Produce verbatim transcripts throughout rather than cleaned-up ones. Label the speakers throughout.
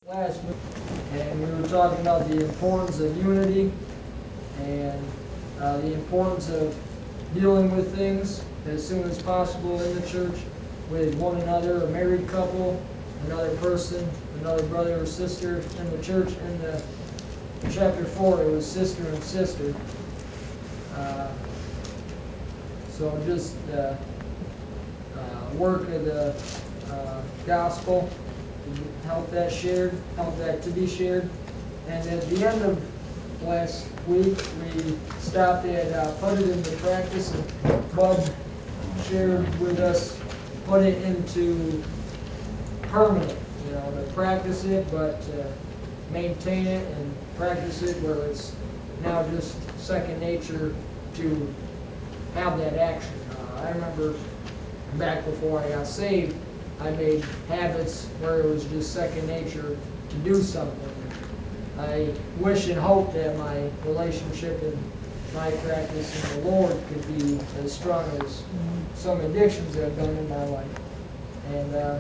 Speaker 1: last week, and we were talking about the importance of unity and uh, the importance of dealing with things as soon as possible in the church with one another, a married couple, another person, another brother or sister in the church. In the in chapter four, it was sister and sister. Uh, so just the uh, work of the uh, gospel, help that shared, help that to be shared. And at the end of last week, we stopped at uh, put it into practice, and Bud shared with us put it into permanent, you know, to practice it, but to maintain it and practice it where it's now just second nature to have that action. Uh, I remember back before I got saved, I made habits where it was just second nature to do something. I wish and hope that my relationship and my practice in the Lord could be as strong as some addictions have done in my life. And uh,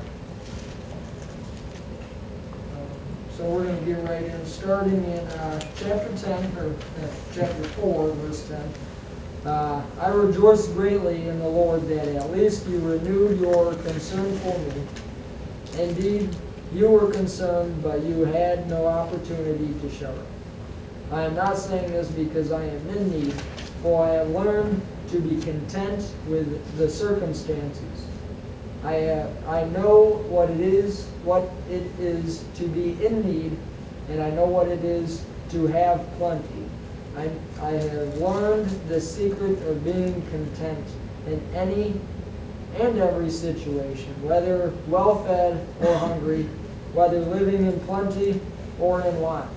Speaker 1: um, so we're going to get right in, starting in uh, chapter ten, or uh, chapter four, verse ten. Uh, I rejoice greatly in the Lord that at least you renewed your concern for me. Indeed, you were concerned, but you had no opportunity to show it. I am not saying this because I am in need, for I have learned to be content with the circumstances. I, uh, I know what it is, what it is to be in need, and I know what it is to have plenty. I, I have learned the secret of being content in any and every situation, whether well-fed or hungry, whether living in plenty or in want.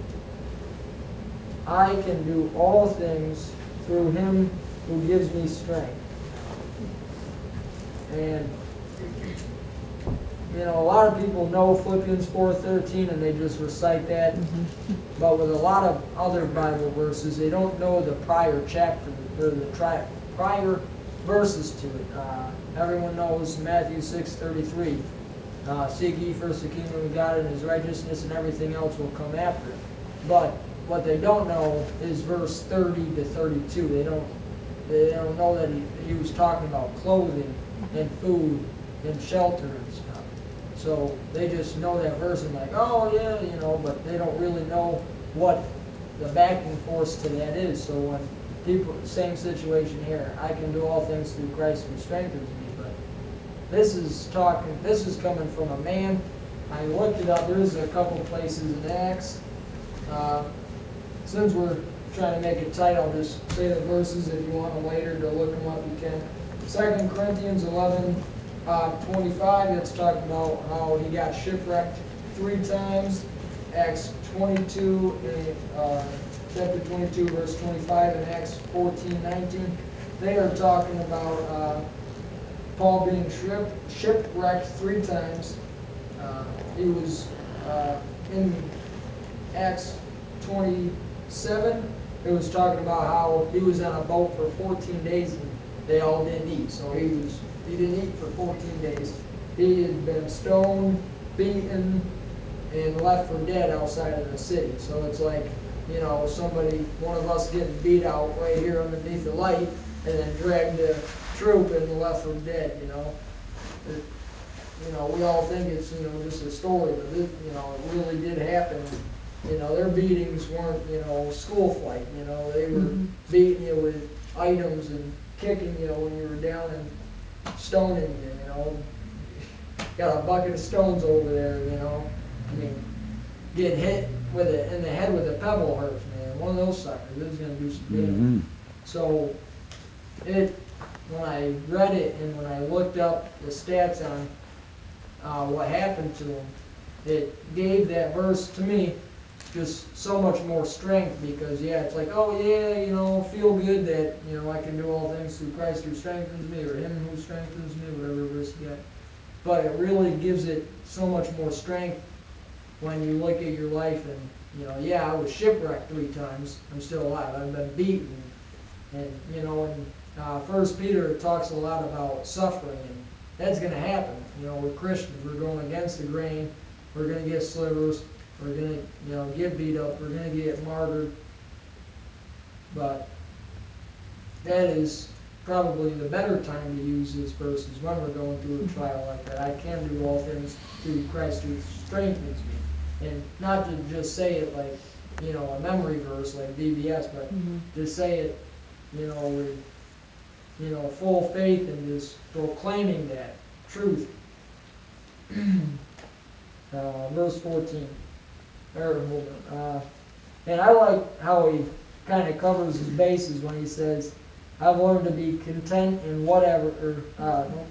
Speaker 1: I can do all things through him who gives me strength. And, you know, a lot of people know Philippians four thirteen and they just recite that. Mm-hmm. But with a lot of other Bible verses, they don't know the prior chapter, or the tri- prior verses to it. Uh, everyone knows Matthew six thirty-three. Uh, Seek ye first the kingdom of God and his righteousness, and everything else will come after it. But what they don't know is verse thirty to thirty-two. They don't they don't know that he, he was talking about clothing and food and shelter and stuff. So they just know that verse and like, oh yeah, you know, but they don't really know what the backing force to that is. So when people, same situation here, I can do all things through Christ who strengthens me, but this is talking, this is coming from a man. I looked it up. There's a couple places in Acts. Uh, since we're trying to make it tight, I'll just say the verses. If you want them later to look them up, you can. Second Corinthians eleven, uh, twenty-five, that's talking about how he got shipwrecked three times. Acts twenty-two, uh, chapter twenty-two, verse twenty-five, and Acts fourteen, nineteen. They are talking about uh, Paul being ship, shipwrecked three times. Uh, he was uh, in Acts twenty-seven. It was talking about how he was on a boat for fourteen days and they all didn't eat. So he was he didn't eat for fourteen days. He had been stoned, beaten, and left for dead outside of the city. So it's like, you know, somebody, one of us getting beat out right here underneath the light and then dragged to troop and left for dead, you know. It, you know, we all think it's, you know, just a story, but it, you know, it really did happen. You know, their beatings weren't, you know, school fight, you know, they were mm-hmm. beating you with items and kicking you when you were down and stoning you, you know. Got a bucket of stones over there, you know. I mean, getting hit with it in the head with a pebble hurts, man. One of those suckers, this is going to do some damage. Mm-hmm. So, it, when I read it and when I looked up the stats on uh, what happened to him, it gave that verse to me just so much more strength, because yeah, it's like, oh yeah, you know, feel good that, you know, I can do all things through Christ who strengthens me, or him who strengthens me, whatever verse you got. But it really gives it so much more strength when you look at your life and, you know, yeah, I was shipwrecked three times, I'm still alive, I've been beaten. And, you know, in uh, First Peter talks a lot about suffering, and that's going to happen. You know, we're Christians, we're going against the grain, we're gonna get slivers, we're gonna, you know, get beat up, we're gonna get martyred. But that is probably the better time to use this verse is when we're going through a trial like that. I can do all things through Christ who strengthens me. And not to just say it like, you know, a memory verse like V B S, but mm-hmm. to say it, you know, with, you know, full faith and just proclaiming that truth. uh, verse fourteen. Or, hold on. Uh, and I like how he kind of covers his bases when he says, I've learned to be content in whatever, or, uh, no.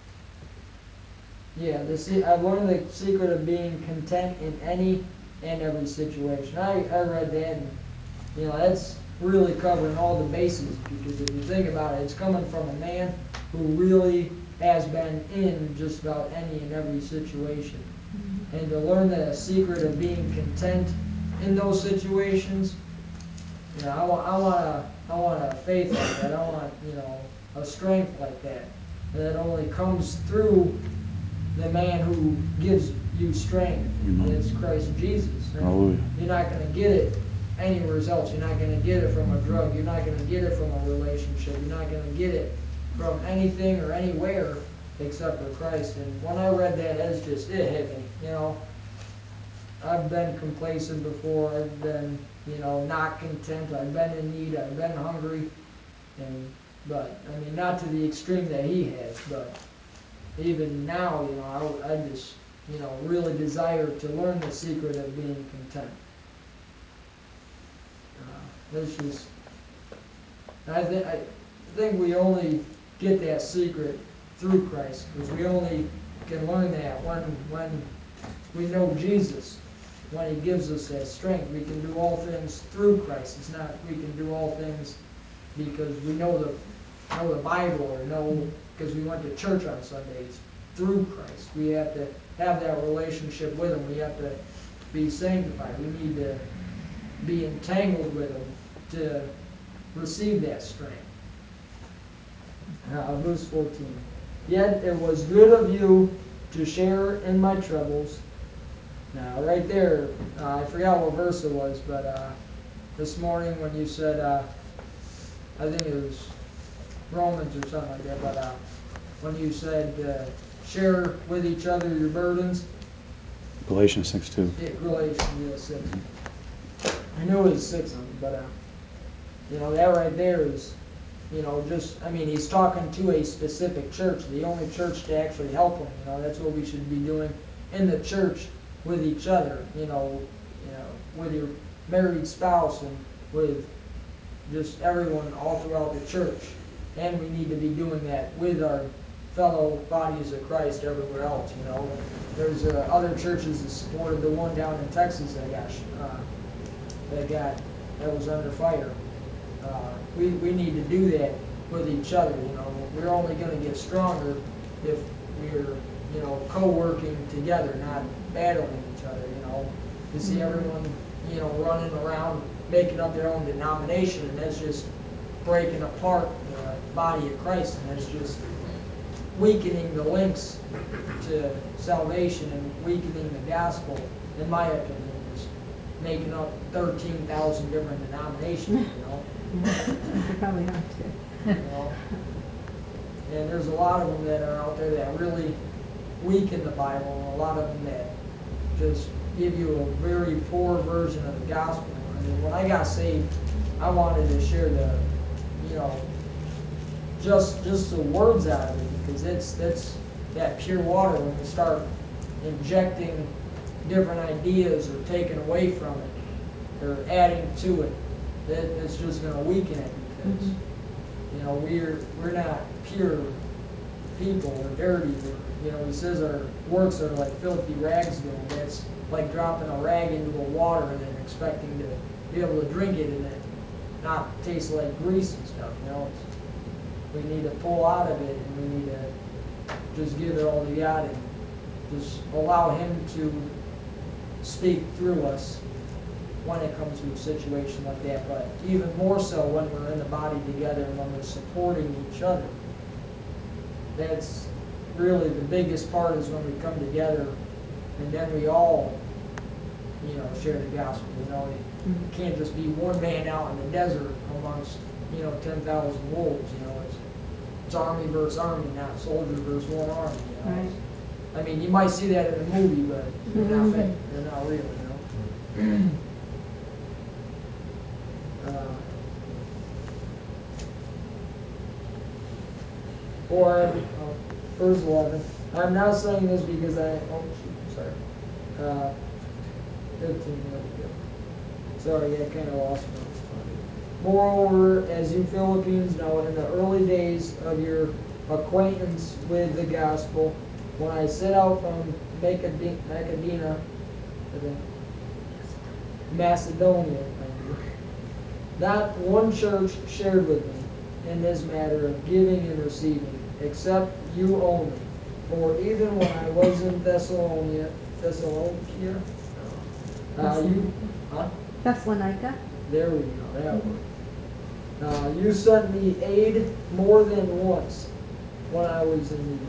Speaker 1: Yeah, the, I've learned the secret of being content in any and every situation. I, I read that, and, you know, that's really covering all the bases, because if you think about it, it's coming from a man who really has been in just about any and every situation. Mm-hmm. And to learn the secret of being content in those situations, you know, I want, I want a, I want a faith like that. I want, you know, a strength like that. And that only comes through the man who gives you strength. Mm-hmm. And it's Christ Jesus. And you're not going to get it anywhere else. You're not going to get it from a drug. You're not going to get it from a relationship. You're not going to get it from anything or anywhere except for Christ. And when I read that, it's just, it hit me, you know. I've been complacent before. I've been, you know, not content. I've been in need. I've been hungry. And, but, I mean, not to the extreme that he has, but even now, you know, I, I just, you know, really desire to learn the secret of being content. Uh, that's just, I, th I think we only get that secret through Christ, because we only can learn that when, when we know Jesus. When he gives us that strength, we can do all things through Christ. It's not we can do all things because we know the know the Bible or know because we went to church on Sundays. Through Christ, we have to have that relationship with him. We have to be sanctified. We need to be entangled with him to receive that strength. Uh, verse fourteen. Yet it was good of you to share in my troubles. Now, right there, uh, I forgot what verse it was, but uh, this morning when you said, uh, I think it was Romans or something like that, but uh, when you said, uh, share with each other your burdens.
Speaker 2: Galatians six two.
Speaker 1: Yeah, Galatians yeah, six. I knew it was six, but, uh, you know, that right there is, you know, just, I mean, he's talking to a specific church, the only church to actually help them. You know, that's what we should be doing in the church with each other, you know, you know, with your married spouse and with just everyone all throughout the church. And we need to be doing that with our fellow bodies of Christ everywhere else, you know. There's uh, other churches that supported the one down in Texas that got, uh, that got, that was under fire. Uh, we, we need to do that with each other, you know. We're only going to get stronger if we're, you know, co-working together, not battling each other, you know. You see everyone, you know, running around making up their own denomination, and that's just breaking apart the body of Christ, and that's just weakening the links to salvation and weakening the gospel, in my opinion, is making up thirteen thousand different denominations, you know.
Speaker 3: You probably have to.
Speaker 1: You know? And there's a lot of them that are out there that really weaken the Bible, and a lot of them that just give you a very poor version of the gospel. I mean, when I got saved, I wanted to share the, you know, just just the words out of it, because it's that's that pure water. When you start injecting different ideas or taking away from it or adding to it, that it's just going to weaken it, because mm-hmm. you know we're we're not pure people. We're dirty. We're, you know, he says our works are like filthy rags to him. That's like dropping a rag into the water and then expecting to be able to drink it and it not taste like grease and stuff. You know, it's, we need to pull out of it, and we need to just give it all to God and just allow Him to speak through us when it comes to a situation like that. But even more so when we're in the body together and when we're supporting each other. That's really the biggest part, is when we come together and then we all, you know, share the gospel. You know, it
Speaker 3: Mhm.
Speaker 1: can't just be one man out in the desert amongst, you know, ten thousand wolves. You know, it's it's army versus army, not soldier versus one army. You know,
Speaker 3: Right.
Speaker 1: It's- I mean, you might see that in a movie, but they're not
Speaker 3: Mhm.
Speaker 1: fake. They're not real. You know. uh, or uh, verse eleven. I'm not saying this because I. Oh shoot, sorry. Uh, fifteen. There we go. Sorry, I kind of lost my. Moreover, as you Philippines know, in the early days of your acquaintance with the gospel, when I set out from Macedon- Macedina, Macedonia, not one church shared with me in this matter of giving and receiving, except you only. For even when I was in Thessalonica, Thessalonica, uh, you, huh?
Speaker 3: Thessalonica.
Speaker 1: There we go, that word. Uh, you sent me aid more than once when I was in need.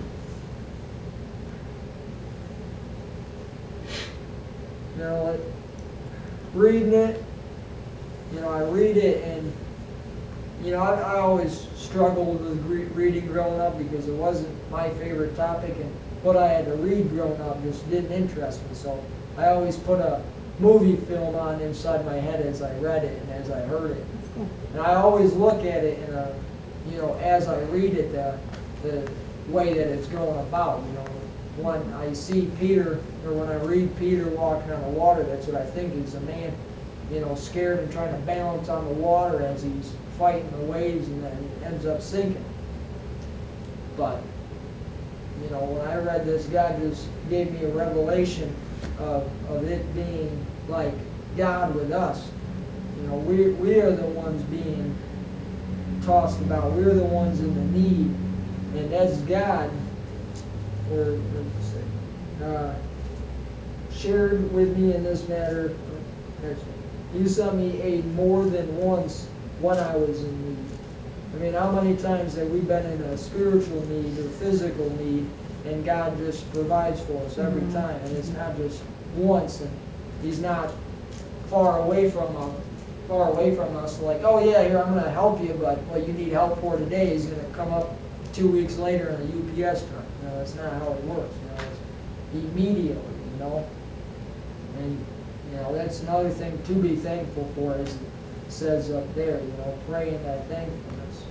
Speaker 1: You know, it, reading it, you know, I read it and, you know, I, I always struggled with re- reading growing up because it wasn't my favorite topic, and what I had to read growing up just didn't interest me. So I always put a movie film on inside my head as I read it and as I heard it.
Speaker 3: That's cool.
Speaker 1: And I always look at it in a, you know, as I read it, the, the way that it's going about, you know. When I see Peter, or when I read Peter walking on the water, that's what I think is a man, you know, scared and trying to balance on the water as he's fighting the waves, and then he ends up sinking. But, you know, when I read this, God just gave me a revelation of, of it being like God with us. You know, we, we are the ones being tossed about. We're the ones in the need. And as God, or, or say, uh, shared with me in this matter, next one, you sent me aid more than once when I was in need. I mean, how many times have we been in a spiritual need or physical need, and God just provides for us every
Speaker 3: Mhm.
Speaker 1: time, and it's not just once, and He's not far away from us, far away from us, like, oh yeah, here, I'm going to help you, but what you need help for today is going to come up two weeks later in a U P S truck. You know, that's not how it works. You know, it's immediately, you know. And, you know, that's another thing to be thankful for, as it says up there, you know, praying that thankfulness.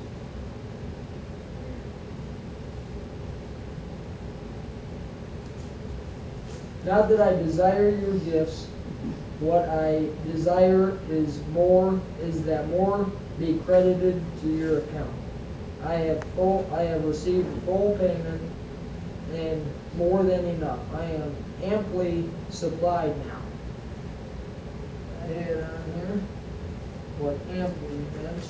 Speaker 1: Not that I desire your gifts, what I desire is more, is that more be credited to your account. I have full, I have received full payment and more than enough. I am amply supplied now. I had on there what amply meant.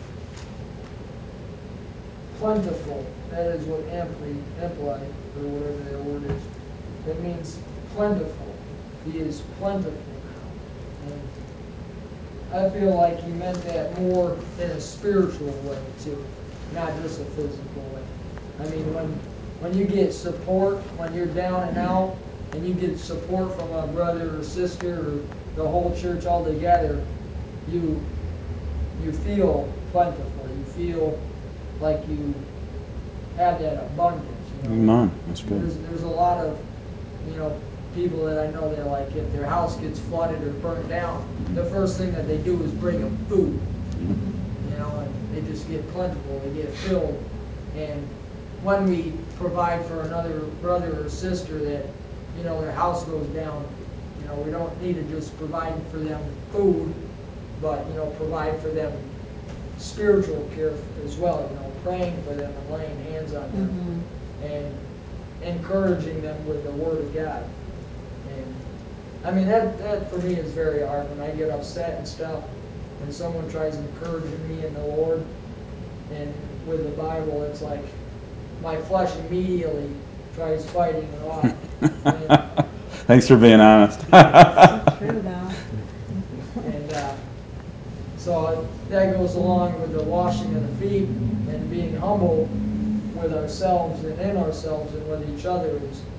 Speaker 1: Plentiful. That is what amply implied, or whatever that word is. It means plentiful. He is plentiful now. And I feel like he meant that more in a spiritual way too, not just a physical way. I mean, when when you get support, when you're down and out, and you get support from a brother or sister or the whole church all together, you you feel plentiful. You feel like you have that abundance. You know?
Speaker 2: Amen. That's good.
Speaker 1: There's there's a lot of, you know, people that I know that, like, if their house gets flooded or burned down, the first thing that they do is bring them food. You know, and they just get plentiful, they get filled. And when we provide for another brother or sister that, you know, their house goes down, you know, we don't need to just provide for them food, but, you know, provide for them spiritual care as well, you know, praying for them and laying hands on them,
Speaker 3: Mhm.
Speaker 1: and encouraging them with the Word of God. And I mean, that, that for me is very hard when I get upset and stuff, when someone tries encouraging me in the Lord and with the Bible, it's like my flesh immediately tries fighting it off. And,
Speaker 2: Thanks for being honest.
Speaker 3: That's true, though.
Speaker 1: and uh, so that goes along with the washing of the feet and being humble with ourselves and in ourselves and with each other, is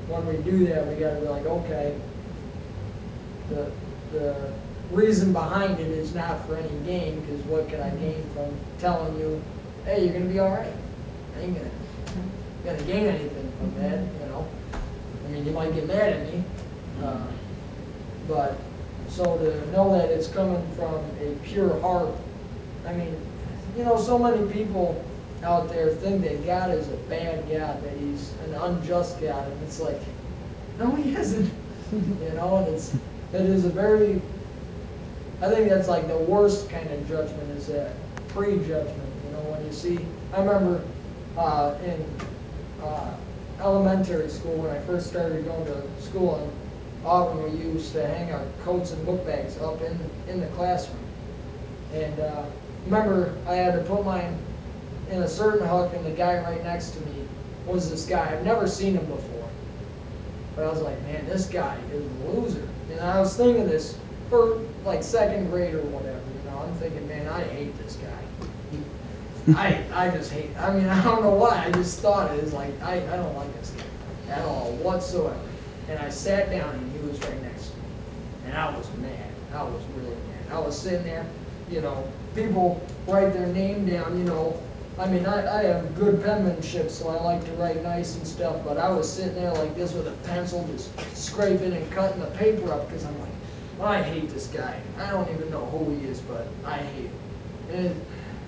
Speaker 1: when we do that, we gotta be like, okay, the, the reason behind it is not for any gain, because what can I gain from telling you, hey, you're gonna be all right? I ain't gonna, gonna gain anything from that, you know? I mean, you might get mad at me, uh, but, so to know that it's coming from a pure heart, I mean, you know, so many people out there think that God is a bad God, that he's an unjust God, and it's like, no, he isn't, you know, and it's, it is a very, I think that's like the worst kind of judgment is that prejudgment, you know, when you see, I remember uh, in uh, elementary school, when I first started going to school in Auburn, we used to hang our coats and book bags up in, in the classroom. And uh, remember, I had to put mine in a certain hook, and the guy right next to me was this guy. I've never seen him before. But I was like, man, this guy is a loser. And I was thinking this for like second grade or whatever, you know, I'm thinking, man, I hate this guy. I I just hate, I mean, I don't know why, I just thought it was like, I, I don't like this guy at all, whatsoever. And I sat down and he was right next to me. And I was mad, I was really mad. I was sitting there, you know, people write their name down, you know, I mean, I, I have good penmanship, so I like to write nice and stuff, but I was sitting there like this with a pencil, just scraping and cutting the paper up, because I'm like, well, I hate this guy. I don't even know who he is, but I hate him. And,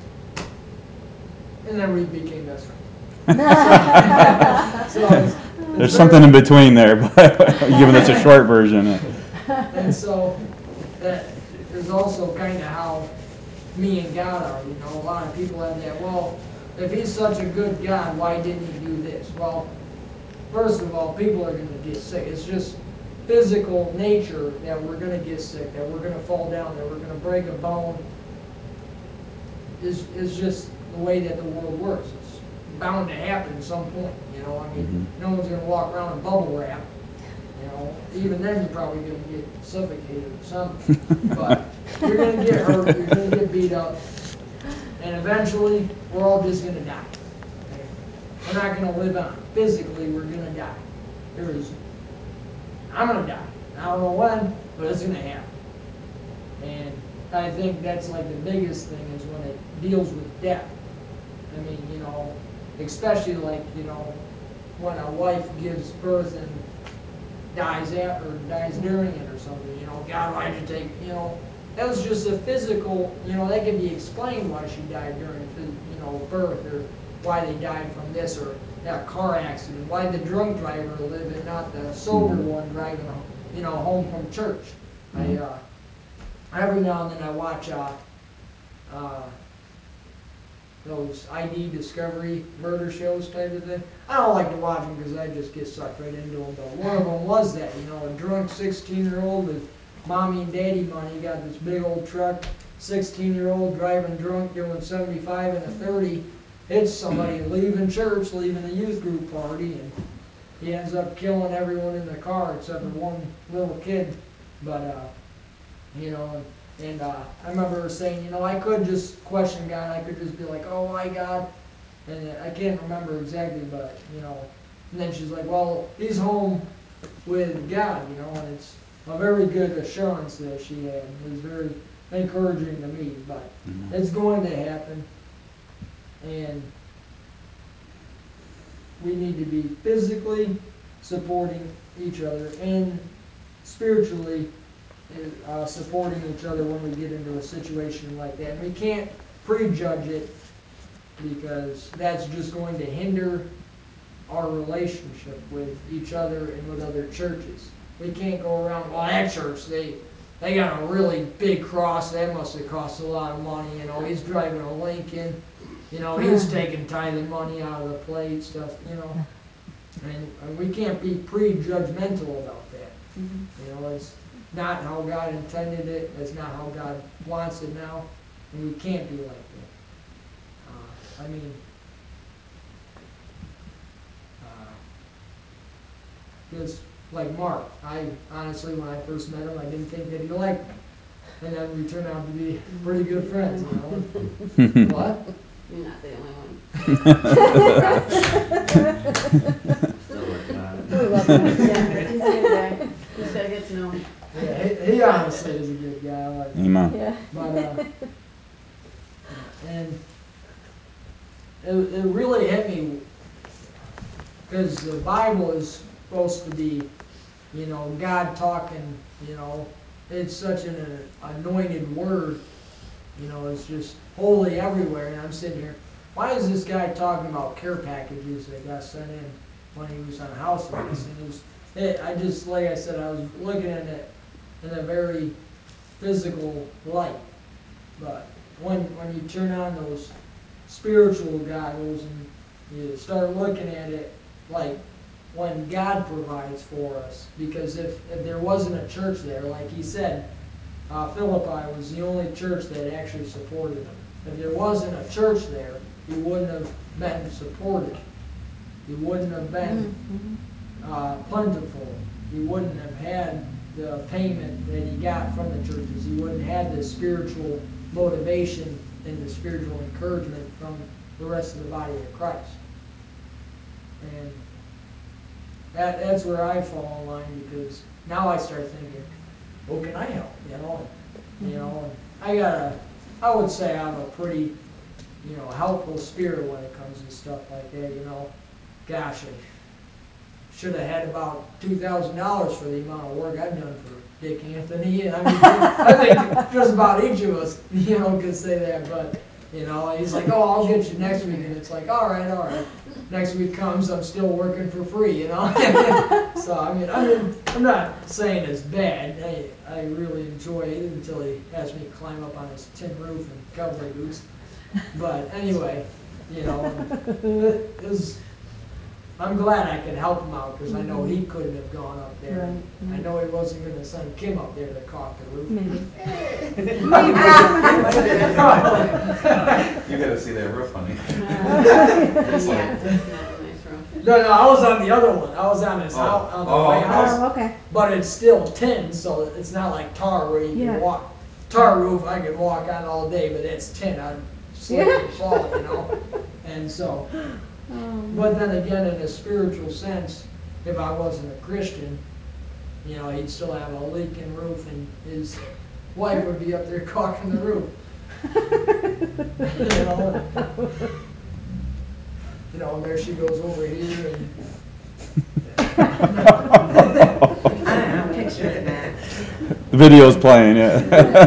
Speaker 1: and then we became best friends. So it's, it's
Speaker 2: There's
Speaker 1: very-
Speaker 2: something in between there, but you're giving us a short version.
Speaker 1: And so that is also kind of how me and God are, you know. A lot of people have that, well, if he's such a good God, why didn't he do this? Well, first of all, people are going to get sick. It's just physical nature that we're going to get sick, that we're going to fall down, that we're going to break a bone. Is is just the way that the world works. It's bound to happen at some point, you know. I mean,
Speaker 2: Mhm.
Speaker 1: no one's going to walk around in bubble wrap. You know, even then you're probably going to get suffocated or something. But you're going to get hurt, you're going to get beat up, and eventually we're all just going to die. Okay? We're not going to live on. Physically, we're going to die. There is, I'm going to die. I don't know when, but it's going to happen. And I think that's like the biggest thing is when it deals with death. I mean, you know, especially like, you know, when a wife gives birth and dies after, or dies during it or something, you know, God, why'd you take, you know, that was just a physical, you know, that can be explained why she died during, you know, birth, or why they died from this, or that car accident, why the drunk driver live and not the sober one driving, you know, home from church. I, uh, every now and then I watch, uh, uh, those I D Discovery murder shows type of thing. I don't like to watch them because I just get sucked right into them, but one of them was that, you know, a drunk sixteen-year-old with mommy and daddy money, got this big old truck, sixteen-year-old driving drunk, doing seventy-five and a thirty, hits somebody leaving church, leaving a youth group party, and he ends up killing everyone in the car except for one little kid. But, uh, you know, and uh, I remember her saying, you know, I could just question God. I could just be like, oh, why God? And I can't remember exactly, but, you know. And then she's like, well, he's home with God, you know, and it's a very good assurance that she had. It was very encouraging to me, but it's going to happen. And we need to be physically supporting each other and spiritually Uh, supporting each other when we get into a situation like that. And we can't prejudge it because that's just going to hinder our relationship with each other and with other churches. We can't go around, well, that church, they they got a really big cross, that must have cost a lot of money, you know, he's driving a Lincoln, you know, he's taking tithing money out of the plate, stuff, you know. And, and we can't be prejudgmental about that. You know, it's not how God intended it. It's not how God wants it now. And we can't be like that. Uh, I mean, because, uh, like Mark, I honestly, when I first met him, I didn't think that he liked me. And then we turned out to be pretty good friends, you know. What?
Speaker 4: You're not the only one.
Speaker 3: We love
Speaker 4: Yeah, he's a good guy. Just gotta get to know him.
Speaker 1: Yeah, he, he honestly is a good guy. I like him.
Speaker 2: Amen.
Speaker 3: Yeah.
Speaker 1: But, uh, and it, it really hit me because the Bible is supposed to be, you know, God talking, you know, it's such an uh, anointed word, you know, it's just holy everywhere. And I'm sitting here, why is this guy talking about care packages that got sent in when he was on house arrest? And it was, it, I just, like I said, I was looking at it in a very physical light. But when when you turn on those spiritual goggles and you start looking at it like when God provides for us, because if, if there wasn't a church there, like he said, uh, Philippi was the only church that actually supported him. If there wasn't a church there, he wouldn't have been supported. He wouldn't have been uh, plentiful. He wouldn't have had the payment that he got from the churches. He wouldn't have the spiritual motivation and the spiritual encouragement from the rest of the body of Christ. And that, that's where I fall in line, because now I start thinking, well, can I help? You know, and, you know, and I got a, I would say I have a pretty, you know, helpful spirit when it comes to stuff like that. You know, gosh, I should have had about two thousand dollars for the amount of work I've done for Dick Anthony. I mean, I think just about each of us, you know, could say that. But you know, he's like, oh, I'll get you next week, and it's like, all right, all right. Next week comes, I'm still working for free, you know. So I mean, I mean, I'm not saying it's bad. I I really enjoy it until he has me climb up on his tin roof and cowboy boots. But anyway, you know, it was. I'm glad I could help him out, because I know he couldn't have gone up there.
Speaker 3: Right.
Speaker 1: I know he wasn't going to send Kim up there to caulk the roof.
Speaker 3: Maybe.
Speaker 5: You gotta see that roof, honey. It's
Speaker 4: Yeah,
Speaker 5: like,
Speaker 4: that's not a nice roof.
Speaker 1: No, no, I was on the other one. I was on his
Speaker 5: Oh.
Speaker 1: house, on the
Speaker 5: Oh,
Speaker 1: white
Speaker 5: okay.
Speaker 1: house.
Speaker 3: Oh, okay.
Speaker 1: But it's still tin, so it's not like tar where you
Speaker 3: Yeah.
Speaker 1: can walk. Tar roof I could walk on all day, but it's tin. I'd slip and fall, you know. And so,
Speaker 3: Um,
Speaker 1: but then again, in a spiritual sense, if I wasn't a Christian, you know, he'd still have a leaking roof, and his wife would be up there caulking the roof. You know, you know, and there she goes over here, and
Speaker 6: I don't know, picture of that.
Speaker 2: The video's playing, yeah.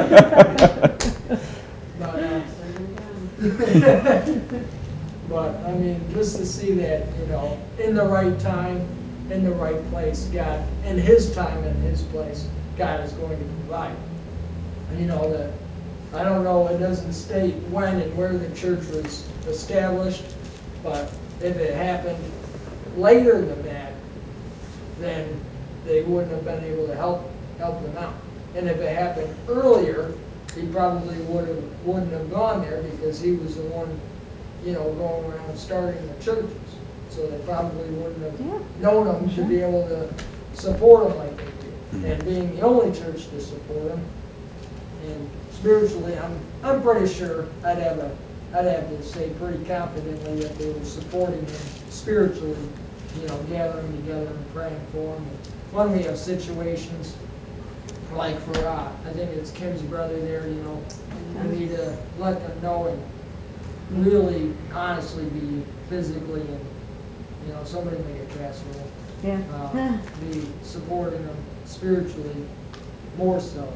Speaker 1: but, uh,
Speaker 4: Upside down.
Speaker 1: but I mean, just to see that, you know, in the right time, in the right place, God, in His time and His place, God is going to provide. And you know that. I don't know, it doesn't state when and where the church was established, but if it happened later than that, then they wouldn't have been able to help help them out. And if it happened earlier, he probably would have wouldn't have gone there, because he was the one, you know, going around starting the churches. So they probably wouldn't have
Speaker 3: Yeah.
Speaker 1: known him to be able to support him like they do. And being the only church to support him, and spiritually, I'm I'm pretty sure I'd have a I'd have to say pretty confidently that they were supporting him spiritually, you know, gathering together and praying for him. When we have situations like for uh, I think it's Kim's brother there, you know, we need to let them know and really honestly be physically and, you know, somebody make a casserole.
Speaker 3: Yeah.
Speaker 1: Uh, be supporting them spiritually more so.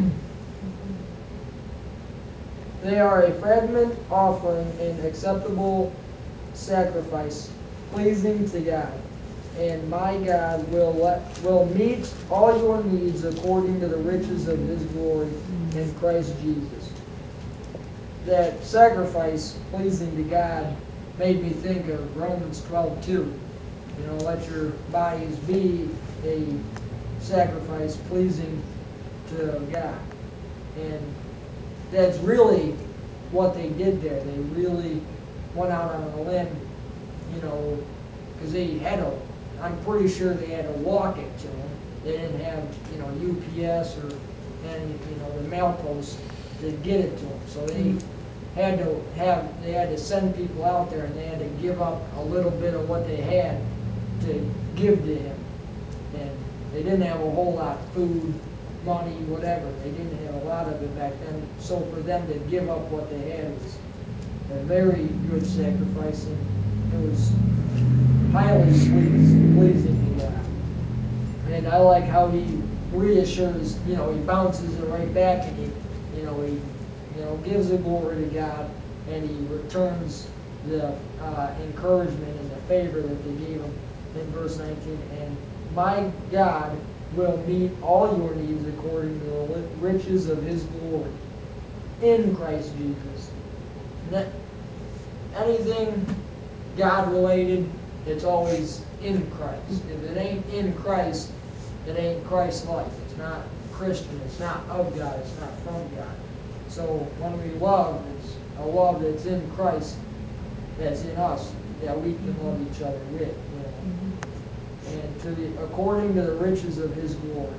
Speaker 1: They are a fragment offering, an acceptable sacrifice, pleasing to God. And my God will let will meet all your needs according to the riches of His glory in Christ Jesus. That sacrifice pleasing to God made me think of Romans twelve two. You know, let your bodies be a sacrifice pleasing to God. And that's really what they did there. They really went out on a limb, you know, because they had to, I'm pretty sure they had to walk it to them. They didn't have, you know, U P S or any, you know, the mail post to get it to them. So they had to have, they had to send people out there, and they had to give up a little bit of what they had to give to him. And they didn't have a whole lot of food, money, whatever. They didn't have a lot of it back then. So for them to give up what they had was a very good sacrifice, and it was highly pleasing, pleasing to God. And I like how he reassures, you know, he bounces it right back, and he, you know, he, you know, gives the glory to God, and he returns the uh, encouragement and the favor that they gave him in verse nineteen. And my God will meet all your needs according to the riches of his glory in Christ Jesus. Ne- Anything God related, it's always in Christ. If it ain't in Christ, it ain't Christ-like. It's not Christian. It's not of God. It's not from God. So when we love, it's a love that's in Christ, that's in us, that we can love each other with. You know? And to the according to the riches of his glory.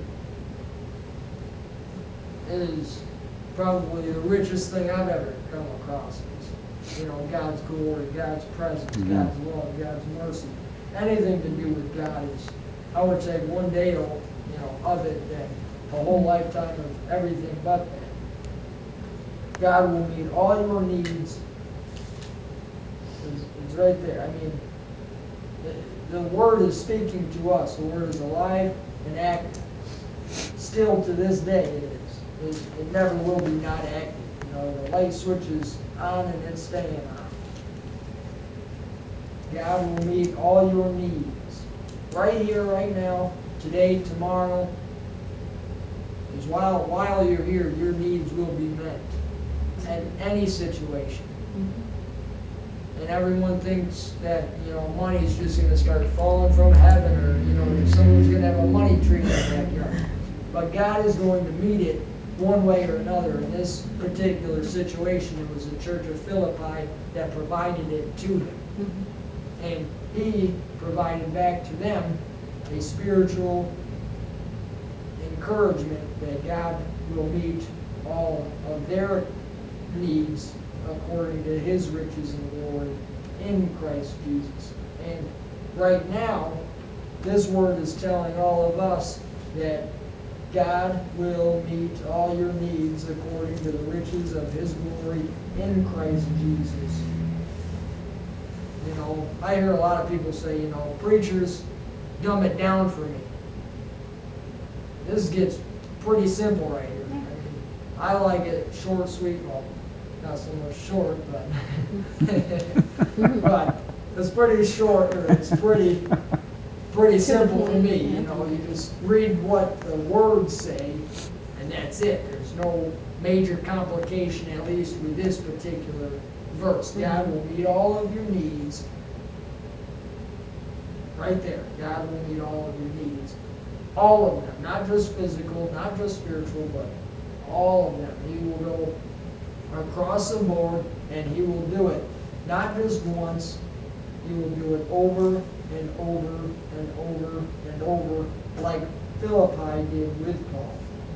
Speaker 1: It is probably the richest thing I've ever come across. Is, you know, God's glory, God's presence,
Speaker 2: Mhm.
Speaker 1: God's love, God's mercy. Anything to do with God is, I would say, one day, of, you know, of it than a whole lifetime of everything but that. God will meet all your needs. It's, it's right there. I mean, the, the Word is speaking to us. The Word is alive and active. Still to this day it is. It, it never will be not active. You know, the light switch is on and it's staying on. God will meet all your needs. Right here, right now, today, tomorrow. Because while, while you're here, your needs will be met. In any situation. And everyone thinks that, you know, money's just going to start falling from heaven, or, you know, that someone's going to have a money tree in their backyard. But God is going to meet it one way or another. In this particular situation, it was the church of Philippi that provided it to him. And he provided back to them a spiritual encouragement that God will meet all of their needs according to his riches and glory in Christ Jesus. And right now, this word is telling all of us that God will meet all your needs according to the riches of his glory in Christ Jesus. You know, I hear a lot of people say, you know, preachers, dumb it down for me. This gets pretty simple right here. I mean, I like it short, sweet, well, not so much short, but but it's pretty short, or it's pretty pretty simple for me. You know, you just read what the words say, and that's it. There's no major complication, at least with this particular verse. God will meet all of your needs. Right there. God will meet all of your needs. All of them. Not just physical, not just spiritual, but all of them. He will go across the board, and he will do it. Not just once. He will do it over and over and over and over, like Philippi did with Paul.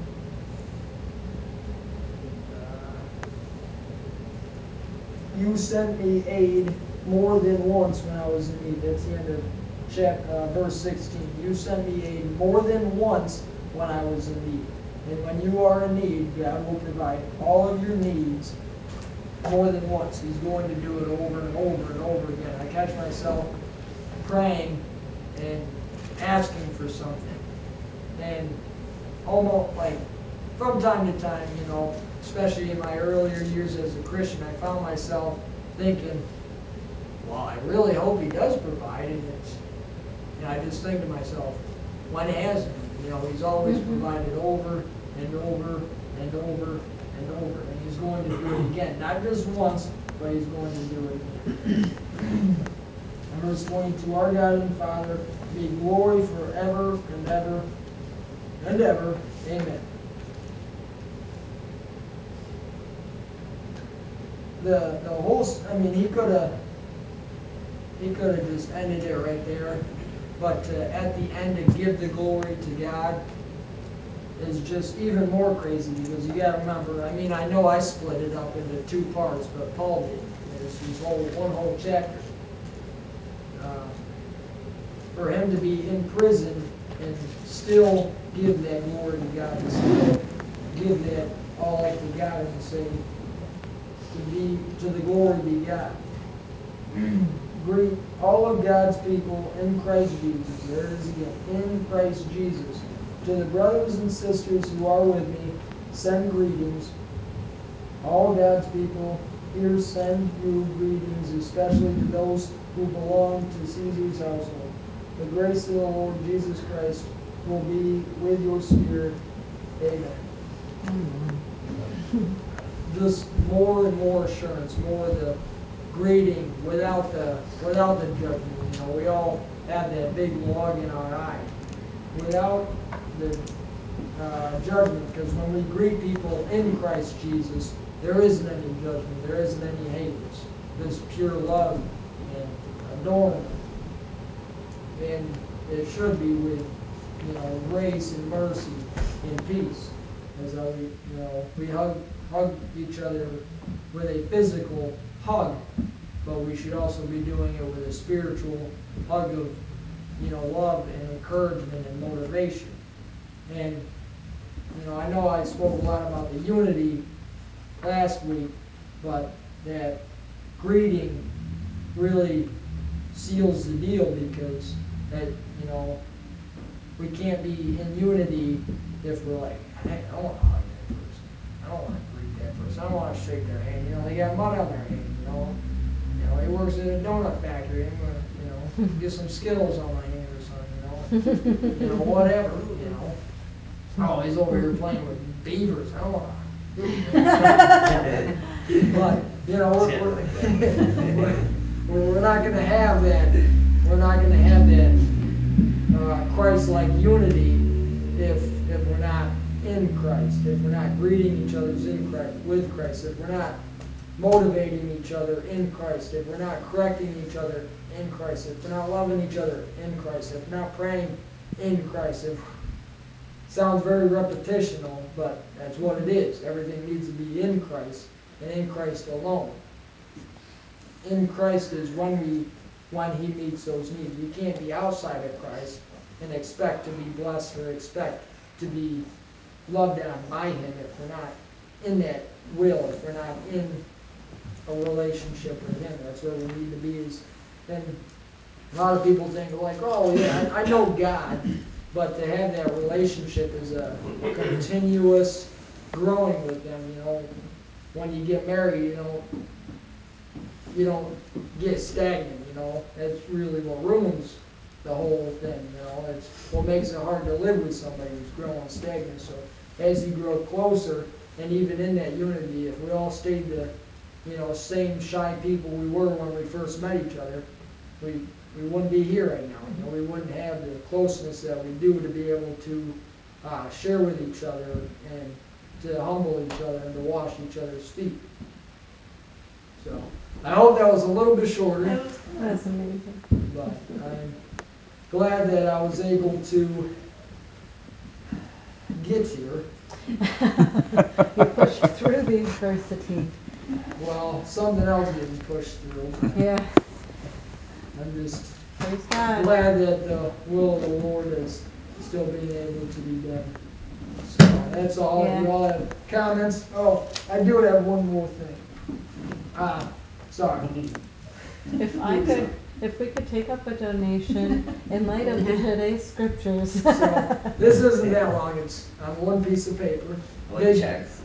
Speaker 1: You sent me aid more than once when I was in need. That's the end of chap, uh, verse sixteen. You sent me aid more than once when I was in need. And when you are in need, God will provide all of your needs more than once. He's going to do it over and over and over again. I catch myself praying and asking for something. And almost like from time to time, you know, especially in my earlier years as a Christian, I found myself thinking, well, I really hope he does provide. And it's, and I just think to myself, when hasn't he? You know, he's always mm-hmm. provided over and over and over and over. And he's going to do it again. Not just once, but he's going to do it again. And verse twenty-two, our God and Father, be glory forever and ever and ever. Amen. The the whole, I mean, he could have he could have just ended it right there, but uh, at the end to give the glory to God is just even more crazy, because you got to remember, I mean, I know I split it up into two parts, but Paul did. There's this whole one whole chapter. Uh, for him to be in prison and still give that glory to God, and still give that all up to God and say, to be, to the glory be God. Greet all of God's people in Christ Jesus. There it is again, in Christ Jesus. To the brothers and sisters who are with me, send greetings. All God's people here send you greetings, especially to those who belong to Caesar's household. The grace of the Lord Jesus Christ will be with your spirit. Amen. Just more and more assurance, more the greeting without the without the judgment. You know, we all have that big log in our eye. Without the uh, judgment, because when we greet people in Christ Jesus, there isn't any judgment, there isn't any haters. There's pure love and adornment. And it should be with, you know, grace and mercy and peace. As I, you know, we hug hug each other with a physical hug, but we should also be doing it with a spiritual hug of, you know, love and encouragement and motivation. And, you know, I know I spoke a lot about the unity last week, but that greeting really seals the deal, because that, you know, we can't be in unity if we're like, I don't want to hug that person. I don't want to greet that person. I don't want to shake their hand. You know, they got mud on their hand, you know. You know, he works at a donut factory. I'm going to, you know, get some Skittles on my hand or something, you know. You know, whatever, you know. Oh, he's over here playing with beavers. I don't want to. But, you know, we're, we're, we're, we're not going to have that. We're not going to have that uh, Christ-like unity if if we're not in Christ, if we're not greeting each other's in Christ, with Christ, if we're not motivating each other in Christ, if we're not correcting each other in Christ, if we're not loving each other in Christ, if we're not praying in Christ. If sounds very repetitional, but that's what it is. Everything needs to be in Christ and in Christ alone. In Christ is when we when he meets those needs. We can't be outside of Christ and expect to be blessed or expect to be loved on by him if we're not in that will, if we're not in a relationship with him. That's where we need to be. Is, and a lot of people think like, oh yeah, I, I know God, but to have that relationship is a continuous growing with them. You know, when you get married, you know, you don't get stagnant. You know, that's really what ruins the whole thing. You know, it's what makes it hard to live with somebody who's growing stagnant. So as you grow closer, and even in that unity, if we all stayed the, you know, same shy people we were when we first met each other, we we wouldn't be here right now. You know, we wouldn't have the closeness that we do to be able to uh, share with each other and to humble each other and to wash each other's feet. So I hope that was a little bit shorter,
Speaker 3: That's amazing.
Speaker 1: but I'm glad that I was able to get here.
Speaker 3: You pushed through the adversity.
Speaker 1: Well, something else getting pushed through.
Speaker 3: Yeah.
Speaker 1: I'm just
Speaker 3: Praise God.
Speaker 1: glad that the will of the Lord is still being able to be done. So that's all.
Speaker 3: Yeah.
Speaker 1: You all have comments? Oh, I do have one more thing. Ah, sorry.
Speaker 3: If I could, if we could take up a donation in light of today's scriptures.
Speaker 1: So this isn't that long. It's on one piece of paper.
Speaker 5: Like
Speaker 1: Big-
Speaker 5: checks.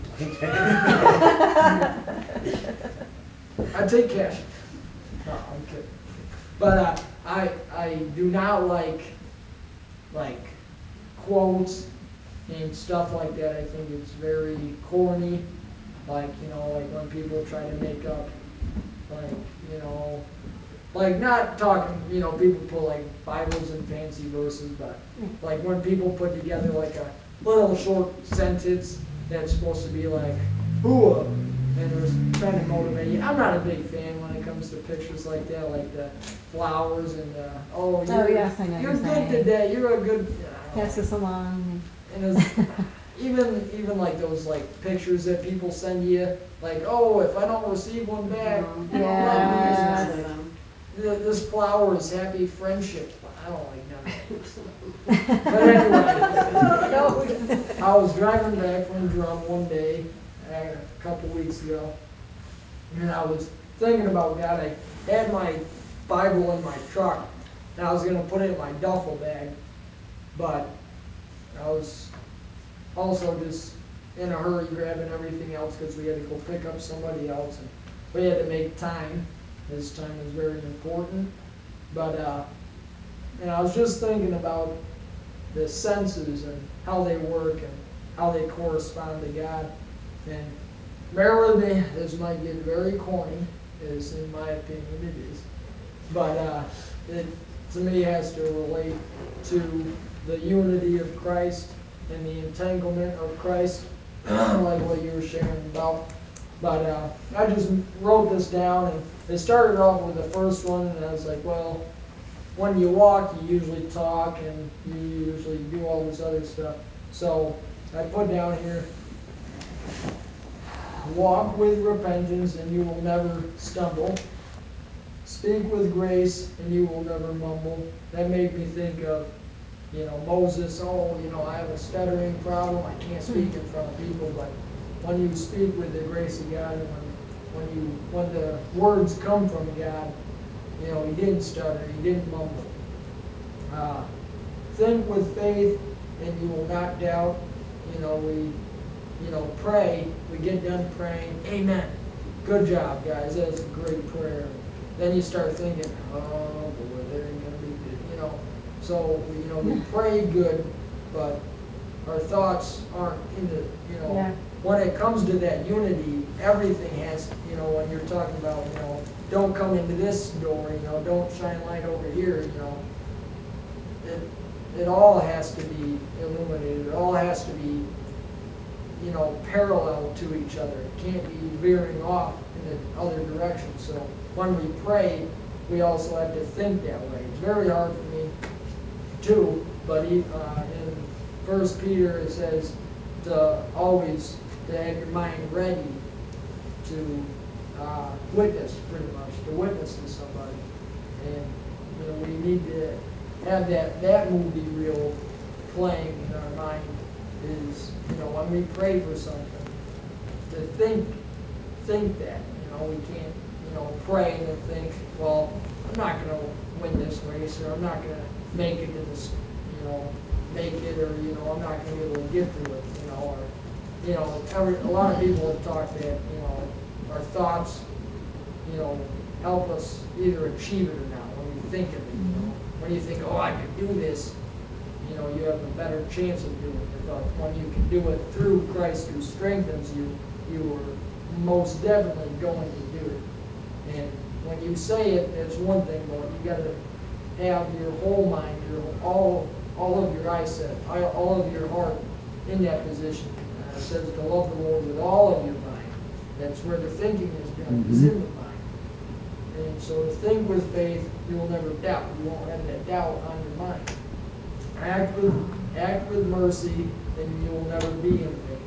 Speaker 1: I take cash. No, I'm kidding. But uh, I I do not like like quotes and stuff like that. I think it's very corny. Like, you know, like when people try to make up, like, you know, like not talking, you know, people put like Bibles and fancy verses, but like when people put together like a little short sentence that's supposed to be like, ooh, and they're trying to motivate you. I'm not a big fan when it comes to pictures like that, like the flowers and the, oh, you're,
Speaker 3: Oh, yes, I know
Speaker 1: you're
Speaker 3: what you're
Speaker 1: good
Speaker 3: saying.
Speaker 1: today, you're a good, you know, I don't
Speaker 3: Pass
Speaker 1: know.
Speaker 3: this along.
Speaker 1: And it's, even even like those like pictures that people send you, like, oh, if I don't receive one back,
Speaker 4: Um,
Speaker 1: you know,
Speaker 3: Yeah.
Speaker 1: let me
Speaker 4: I
Speaker 1: know.
Speaker 4: usually them.
Speaker 1: th- this flower is happy friendship. I don't like none of that stuff. But anyway, I was driving back from Drum one day, uh, a couple weeks ago, and I was thinking about God. I had my Bible in my truck, and I was going to put it in my duffel bag, but I was also just in a hurry grabbing everything else because we had to go pick up somebody else, and we had to make time. This time is very important. But, uh, and I was just thinking about the senses and how they work and how they correspond to God. And bear with me, this might get very corny, as in my opinion it is. But uh, it, to me, has to relate to the unity of Christ and the entanglement of Christ, like what you were sharing about. But uh, I just wrote this down, and it started off with the first one, and I was like, well, when you walk, you usually talk, and you usually do all this other stuff. So I put down here, walk with repentance, and you will never stumble. Speak with grace, and you will never mumble. That made me think of, you know, Moses. Oh, you know, I have a stuttering problem. I can't speak in front of people. But when you speak with the grace of God, and when, when you when the words come from God, you know, he didn't stutter. He didn't mumble. Uh, think with faith, and you will not doubt. You know, we, you know, pray. We get done praying. Amen. Good job, guys. That's a great prayer. Then you start thinking, oh boy, there ain't gonna be good. You know, so you know we pray good, but our thoughts aren't in the. You know,
Speaker 3: Yeah.
Speaker 1: when it comes to that unity, everything has. You know, when you're talking about, you know, don't come into this door. You know, don't shine light over here. You know, it it all has to be illuminated. It all has to be, you know, parallel to each other. It can't be veering off in the other direction. So when we pray, we also have to think that way. It's very hard for me too, but he, uh, in First Peter it says to always to have your mind ready to uh, witness, pretty much, to witness to somebody. And you know, we need to have that that movie reel playing in our mind. Is, you know, when we pray for something, to think, think that, you know, we can't, you know, pray and then think, well, I'm not going to win this race, or I'm not going to make it to this, you know, make it, or, you know, I'm not going to be able to get to it, you know, or, you know, every, a lot of people have talked that, you know, our thoughts, you know, help us either achieve it or not when we think of it, you know. When you think, oh, I can do this, you know, you have a better chance of doing it. But when you can do it through Christ who strengthens you, you are most definitely going to do it. And when you say it, it's one thing, but you got to have your whole mind, your all, all of your eyesight, all of your heart in that position. Uh, it says to love the Lord with all of your mind. That's where the thinking is done,
Speaker 2: Mm-hmm.
Speaker 1: is in the mind. And so to think with faith, you will never doubt. You won't have that doubt on your mind. Act with, act with mercy, and you will never be in vain.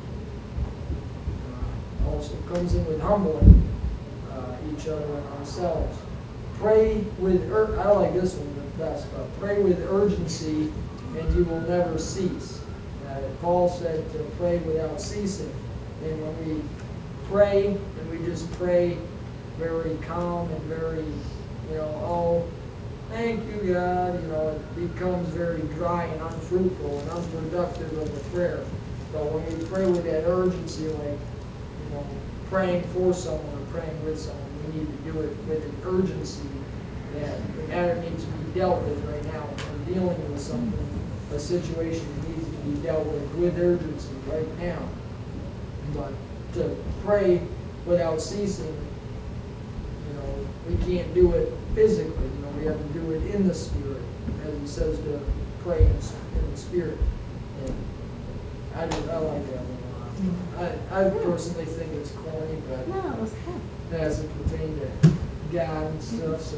Speaker 1: Uh, also comes in with humbling uh, each other and ourselves. Pray with, ur- I like this one the best, but pray with urgency, and you will never cease. Uh, Paul said to pray without ceasing. And when we pray, and we just pray very calm and very, you know, oh, thank you, God, you know, it becomes very dry and unfruitful and unproductive of a prayer. But when we pray with that urgency, like, you know, praying for someone or praying with someone, we need to do it with an urgency that the matter needs to be dealt with right now. We're dealing with something, a situation that needs to be dealt with with urgency right now. But to pray without ceasing, you know, we can't do it physically. You know, we have to do it in the spirit, as he says to pray in, in the spirit. And I do, I like that one a lot. I, I personally think it's corny, but
Speaker 3: No, it was fun.
Speaker 1: it doesn't pertain to God and stuff, so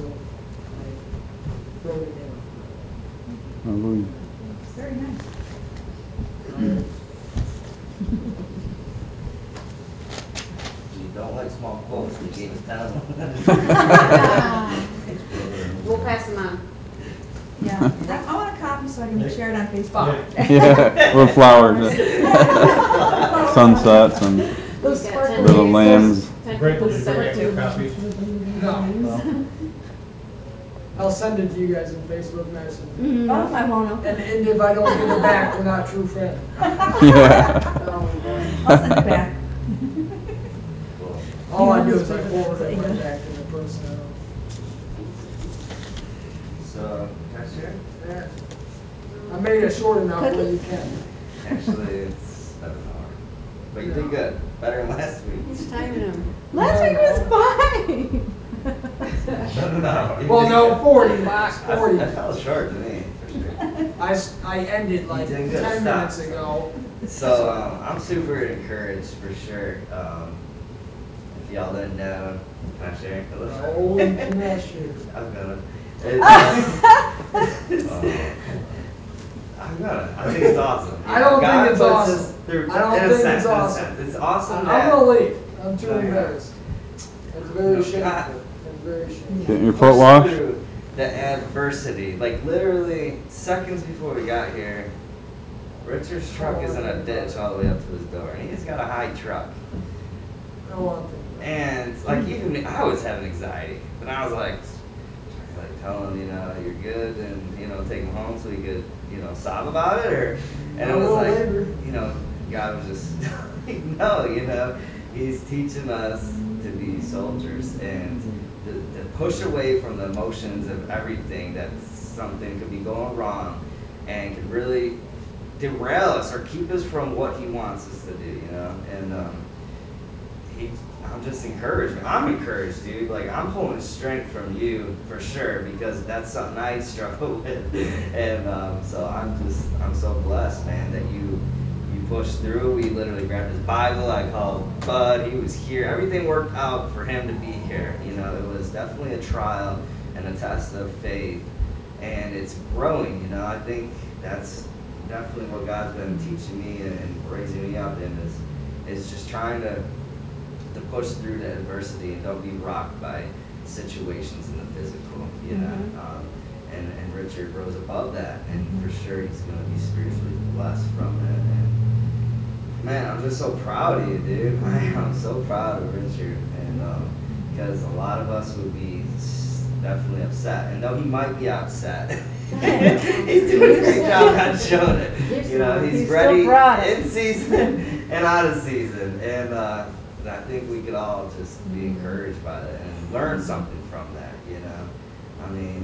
Speaker 1: I wrote it down.
Speaker 2: Hallelujah.
Speaker 3: Very nice.
Speaker 1: Alright.
Speaker 7: You don't like small quotes, we gave us that one. Thanks, brother.
Speaker 4: pass them on.
Speaker 6: Yeah, I I want a copy so I can share it on Facebook.
Speaker 2: Yeah, with flowers, sunsets and
Speaker 3: Those
Speaker 4: We've got
Speaker 3: sparkly
Speaker 4: ten
Speaker 2: little
Speaker 4: days.
Speaker 2: lambs.
Speaker 4: Ten
Speaker 7: Great,
Speaker 4: people
Speaker 7: did you bring
Speaker 4: sent
Speaker 7: extra
Speaker 4: to-
Speaker 7: copies?
Speaker 1: No, I'll send it to you guys in Facebook Messenger.
Speaker 3: Mm-hmm.
Speaker 6: Oh, I won't open
Speaker 1: And,
Speaker 6: it.
Speaker 1: and if I don't get it back, we're not true friends.
Speaker 2: Yeah.
Speaker 4: Oh, boy.
Speaker 6: I'll send it back.
Speaker 1: All I do is I forward it right back to the person. I don't-
Speaker 8: So, can I share?
Speaker 1: Yeah. I made it short enough where you can.
Speaker 8: Actually, it's seven hours. But you did good. Better than last week.
Speaker 4: He's timing them.
Speaker 3: Last week was fine.
Speaker 8: No, no, no. You
Speaker 1: Well,
Speaker 8: did
Speaker 1: no,
Speaker 8: good.
Speaker 1: forty, Max,
Speaker 8: I-
Speaker 1: forty.
Speaker 8: That felt short to me, for sure.
Speaker 1: I, s- I ended like
Speaker 8: You did good.
Speaker 1: ten
Speaker 8: Stop.
Speaker 1: minutes ago.
Speaker 8: So, um, I'm super encouraged for sure. Um, if y'all didn't know, can I share? A little?
Speaker 1: Oh, can I share?
Speaker 8: I'm gonna. It's, uh, I'm gonna. I think it's awesome.
Speaker 1: I don't think
Speaker 8: God
Speaker 1: it's
Speaker 8: puts
Speaker 1: awesome.
Speaker 8: us through-
Speaker 1: I don't
Speaker 8: in a
Speaker 1: think
Speaker 8: sense,
Speaker 1: it's
Speaker 8: in a
Speaker 1: awesome.
Speaker 8: sense. It's awesome
Speaker 1: I'm
Speaker 8: that.
Speaker 1: gonna leave. I'm too
Speaker 8: No, you're not.
Speaker 1: embarrassed. It's very
Speaker 8: No,
Speaker 1: shameful.
Speaker 8: God.
Speaker 1: It's very shameful.
Speaker 2: Getting your
Speaker 8: Push
Speaker 2: foot washed?
Speaker 8: through the adversity. Like literally seconds before we got here, Richard's truck is in a ditch all the way up to his door, and he's got a high truck.
Speaker 1: I don't want to.
Speaker 8: And like even me, I was having anxiety, but I was like, like tell him, you know, you're good, and you know, take him home so he could, you know, sob about it, or and
Speaker 1: I
Speaker 8: it was
Speaker 1: will
Speaker 8: like,
Speaker 1: later.
Speaker 8: you know, God was just like, no, you know, He's teaching us to be soldiers and to, to push away from the emotions of everything that something could be going wrong, and could really derail us or keep us from what He wants us to do, you know, and um, he. I'm just encouraged. I'm encouraged, dude. Like I'm pulling strength from you for sure because that's something I struggle with, and um, so I'm just I'm so blessed, man, that you you pushed through. We literally grabbed his Bible. I called Bud. He was here. Everything worked out for him to be here. You know, it was definitely a trial and a test of faith, and it's growing. You know, I think that's definitely what God's been teaching me and raising me up in is is just trying to. to push through the adversity and don't be rocked by situations in the physical, you know.
Speaker 3: Mhm.
Speaker 8: Um, and, and Richard rose above that, and for sure he's going to be spiritually blessed from it. And man, I'm just so proud of you, dude. I am so proud of Richard, and um, because a lot of us would be s- definitely upset, and though he might be upset, he's doing a great job at showing it. You know, he's,
Speaker 3: He's still
Speaker 8: ready
Speaker 3: proud.
Speaker 8: in season and out of season, and. Uh, I think we could all just be encouraged by that and learn something from that, you know? I mean,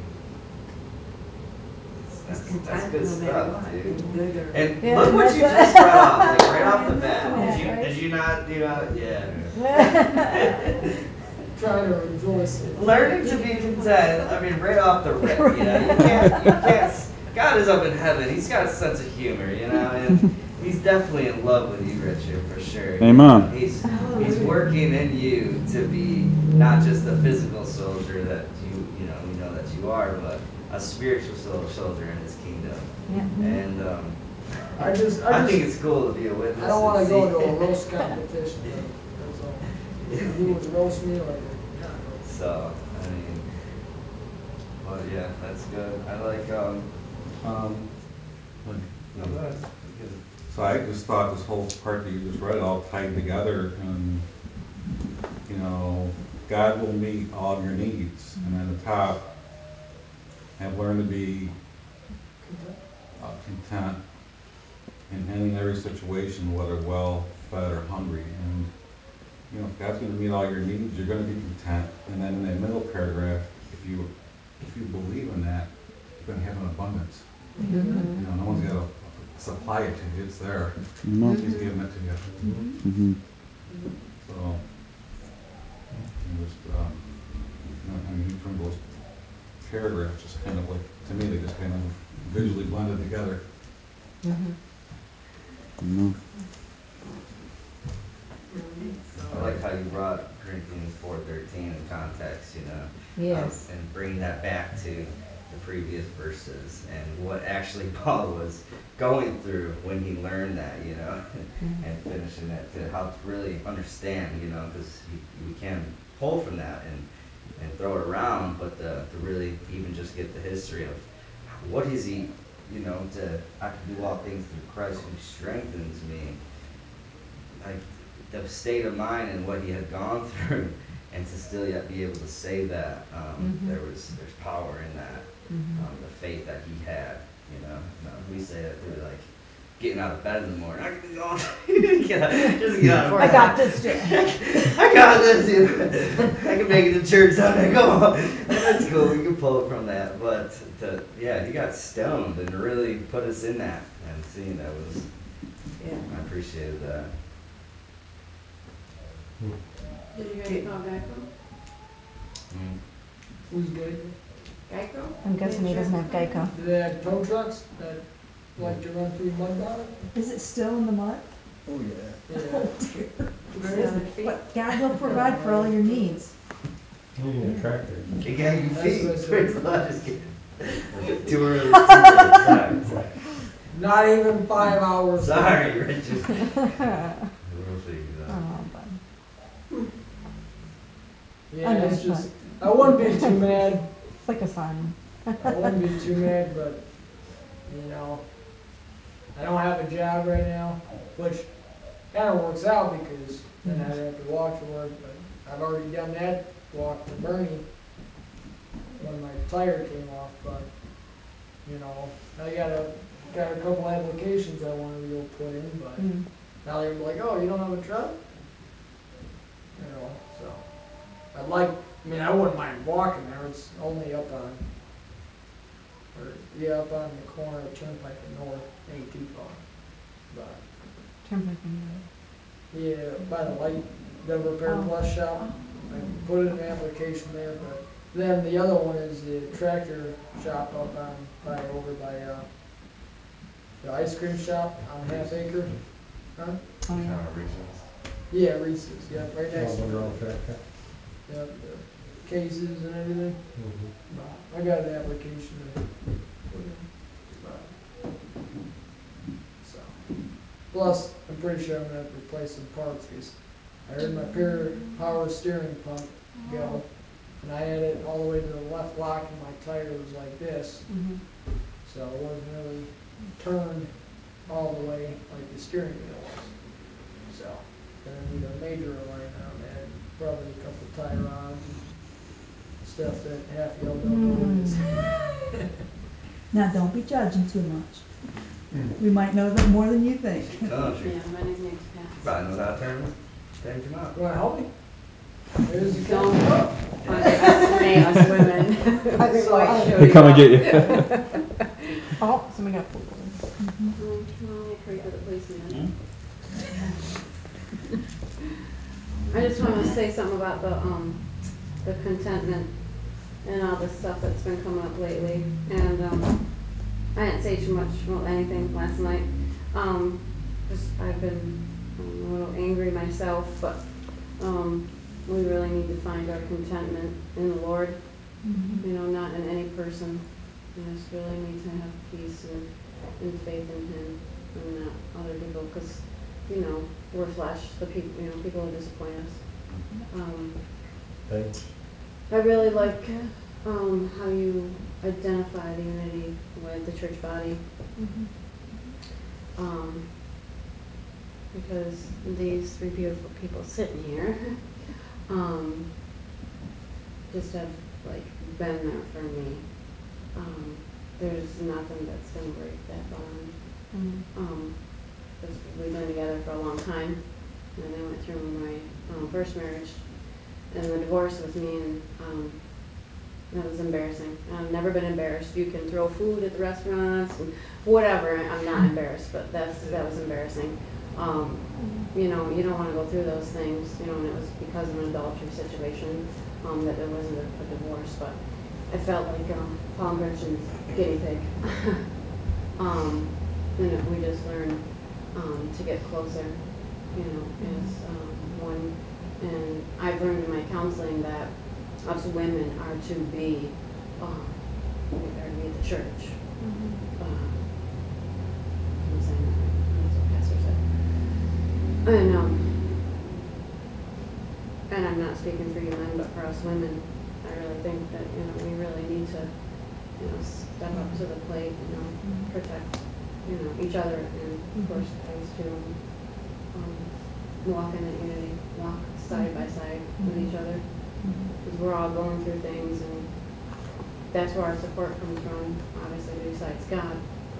Speaker 8: that's, that's, that's good stuff, dude.
Speaker 6: Good or-
Speaker 8: And
Speaker 3: Yeah,
Speaker 8: look what
Speaker 3: that's
Speaker 8: you
Speaker 3: a-
Speaker 8: just read off, like right off the bat.
Speaker 3: Yeah,
Speaker 8: Did you,
Speaker 3: right.
Speaker 8: did you not, you know, yeah.
Speaker 1: Trying to rejoice in it.
Speaker 8: Learning to be content, I mean, right off the rip, you know? You can't, you can't, God is up in heaven. He's got a sense of humor, you know? And He's definitely in love with you, Richard, for sure.
Speaker 2: Amen.
Speaker 8: He's He's working in you to be not just a physical soldier that you you know we know that you are, but a spiritual sol- soldier in His kingdom.
Speaker 3: Yeah.
Speaker 8: And um,
Speaker 1: I just,
Speaker 8: I,
Speaker 1: I just,
Speaker 8: think it's cool to be a witness.
Speaker 1: I don't want to
Speaker 8: and
Speaker 1: go
Speaker 8: see-
Speaker 1: to a roast competition. though. That's all. If you would roast me like a cock.
Speaker 8: So I mean, but yeah, that's good. I like um.
Speaker 2: Um,
Speaker 8: No, go ahead.
Speaker 2: So I just thought this whole part that you just read all tied together, and you know, God will meet all of your needs. And at the top, have learned to be uh, content in any and every situation, whether well fed or hungry. And you know, if God's going to meet all your needs, you're going to be content. And then in that middle paragraph, if you if you believe in that, you're going to have an abundance. You know, no one's got to supply it to you; it's there.
Speaker 3: Mhm.
Speaker 2: He's giving it to you.
Speaker 3: Mhm.
Speaker 2: So, and just, um, you know, I mean, each one of those paragraphs just kind of like, to me, they just kind of visually blended together.
Speaker 3: Mhm.
Speaker 8: I like how you brought Corinthians four thirteen in context, you know.
Speaker 3: Yes.
Speaker 8: Um, and bringing that back to the previous verses and what actually Paul was going through when he learned that, you know,
Speaker 3: Mhm.
Speaker 8: and finishing it to help really understand, you know, because we can pull from that and and throw it around, but to, to really even just get the history of what is he, you know, to I can do all things through Christ who strengthens me. Like the state of mind and what he had gone through, and to still yet be able to say that um,
Speaker 3: Mhm.
Speaker 8: there was there's power in that,
Speaker 3: Mhm.
Speaker 8: um, the faith that he had. You know, no, we say that through like getting out of bed in the morning. I can do all get out, just get out of
Speaker 3: I
Speaker 8: bed.
Speaker 3: got this, Jay.
Speaker 8: I got this. You know? I can make it to church Sunday. Come on, that's cool. We can pull it from that. But to, yeah, he got stoned and really put us in that, and seeing that was,
Speaker 4: Yeah.
Speaker 8: I appreciated that.
Speaker 4: Did you guys call Geico?
Speaker 8: Mm.
Speaker 1: Who's good?
Speaker 4: Geico?
Speaker 3: I'm guessing he doesn't have Geico.
Speaker 1: Do they have tow trucks that like to run through mud bottom?
Speaker 6: Is it still in the mud?
Speaker 1: Oh, yeah.
Speaker 6: Oh
Speaker 1: Yeah.
Speaker 6: dear.
Speaker 4: Very feet.
Speaker 6: But God will provide for all your needs.
Speaker 5: You need a tractor.
Speaker 8: He gave you
Speaker 1: That's
Speaker 8: feet.
Speaker 1: what I said.
Speaker 8: Praise the Lord. Just kidding. Too early. Sorry, sorry.
Speaker 1: Not even five hours.
Speaker 8: Sorry, Richard. We'll figure it out.
Speaker 3: Oh, but
Speaker 1: Yeah,
Speaker 3: I know,
Speaker 1: it's just, I wouldn't be too mad.
Speaker 3: it's like a sign.
Speaker 1: I wouldn't be too mad, but, you know, I don't have a job right now, which kind of works out because then I don't have to walk to work, but I've already done that walk to Bernie when my tire came off, but, you know, I got a, got a couple applications I want to go put in, but
Speaker 3: Mm.
Speaker 1: now they're like, oh, you don't have a truck? You know, so, I'd like, I mean, I wouldn't mind walking there, it's only up on, or, yeah, up on the corner of Turnpike and North, ain't too far. But,
Speaker 3: Turnpike and
Speaker 1: yeah, by the light, Denver Repair
Speaker 3: Oh.
Speaker 1: Plus shop, I put in an application there, but then the other one is the tractor shop up on, by, over by, uh, the ice cream shop on Half Acre. Huh?
Speaker 3: Oh, yeah.
Speaker 5: Uh, Reese's.
Speaker 1: Yeah, Reese's, yeah, right next to
Speaker 5: Oh,
Speaker 1: it.
Speaker 5: Monroe tractor.
Speaker 1: Yep, the cases and everything.
Speaker 5: Mhm.
Speaker 1: But I got an application to put in. But, so. Plus, I'm pretty sure I'm gonna have to replace some parts, because I heard my power, power steering pump go, and I had it all the way to the left lock, and my tire was like this,
Speaker 3: Mhm.
Speaker 1: so it wasn't really turned all the way like the steering wheel was. So, gonna need a major alignment on that, and probably a couple tire rods and stuff that half y'all don't know what it is.
Speaker 6: Now, don't be judging too much. We might know that more than you think.
Speaker 8: Country.
Speaker 4: Yeah, my nickname's
Speaker 8: You
Speaker 4: Pat.
Speaker 8: probably know how to turn, turn him out.
Speaker 1: You wanna help me? There's the
Speaker 4: Don't
Speaker 1: camera.
Speaker 4: underestimate us women. We might show
Speaker 7: They
Speaker 4: you
Speaker 7: come and
Speaker 4: up.
Speaker 7: get you.
Speaker 3: Oh, somebody got pulled over.
Speaker 4: Oh, well, I pray for the policeman. I just wanna say something about the, um, the contentment and all the stuff that's been coming up lately. And, um, I didn't say too much, well, anything last night. Um, just, I've been um, a little angry myself, but, um, we really need to find our contentment in the Lord. You know, not in any person. We just really need to have peace and, and faith in Him and not other people, because, you know, we're flesh, the people, you know, people will disappoint us. Um,
Speaker 5: Thanks.
Speaker 4: I really like, um, how you identify the unity with the church body. Um, because these three beautiful people sitting here, um, just have like been there for me. Um, there's nothing that's gonna break that bond.
Speaker 3: Mhm.
Speaker 4: Um, 'cause we've been together for a long time, and I went through my um, first marriage and the divorce with me, and um, that was embarrassing. I've never been embarrassed. You can throw food at the restaurants and whatever. I'm not embarrassed, but that's that was embarrassing. Um, you know, you don't want to go through those things. You know, and it was because of an adultery situation um, that there wasn't a, a divorce. But I felt like um, Paul Gretchen's guinea pig. um, and we just learned um, to get closer. You know, as um, one. And I've learned in my counseling that us women are to be, um, we are to be at the church. Uh, I'm saying that right. That's what Pastor said. And um, and I'm not speaking for you men, but for us women, I really think that, you know, we really need to, you know, step up to the plate, you know, protect, you know, each other and of course Christ too. Um, walk in that unity, walk side by side with each other, because we're all going through things, and that's where our support comes from, obviously besides God.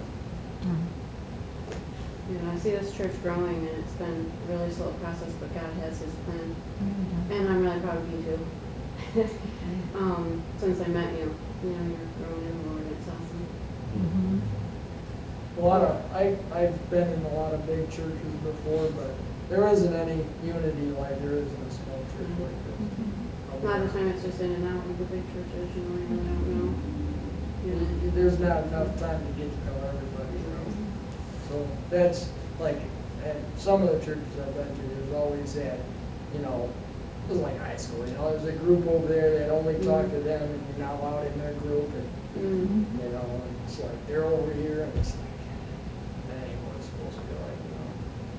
Speaker 4: You know, I see this church growing, and it's been a really slow process, but God has His plan, and I'm really proud of you too. um, since I met you, you know, you're growing in the Lord, and it's awesome.
Speaker 3: Mhm.
Speaker 1: A lot of, I, I've been in a lot of big churches before, but there isn't any unity like there is in a small church like this.
Speaker 4: A lot of the time it's just in and out of the big churches, you know, you really don't know. You know.
Speaker 1: Y- y- There's not enough time to get to know everybody, you know. So that's like, and some of the churches I've been to, there's always that, you know, it was like high school, you know, there's a group over there that only talk to them and you're not allowed in their group, and,
Speaker 4: Mm.
Speaker 1: you know, and it's like, they're over here and it's like, that ain't what it's supposed to be like, you know.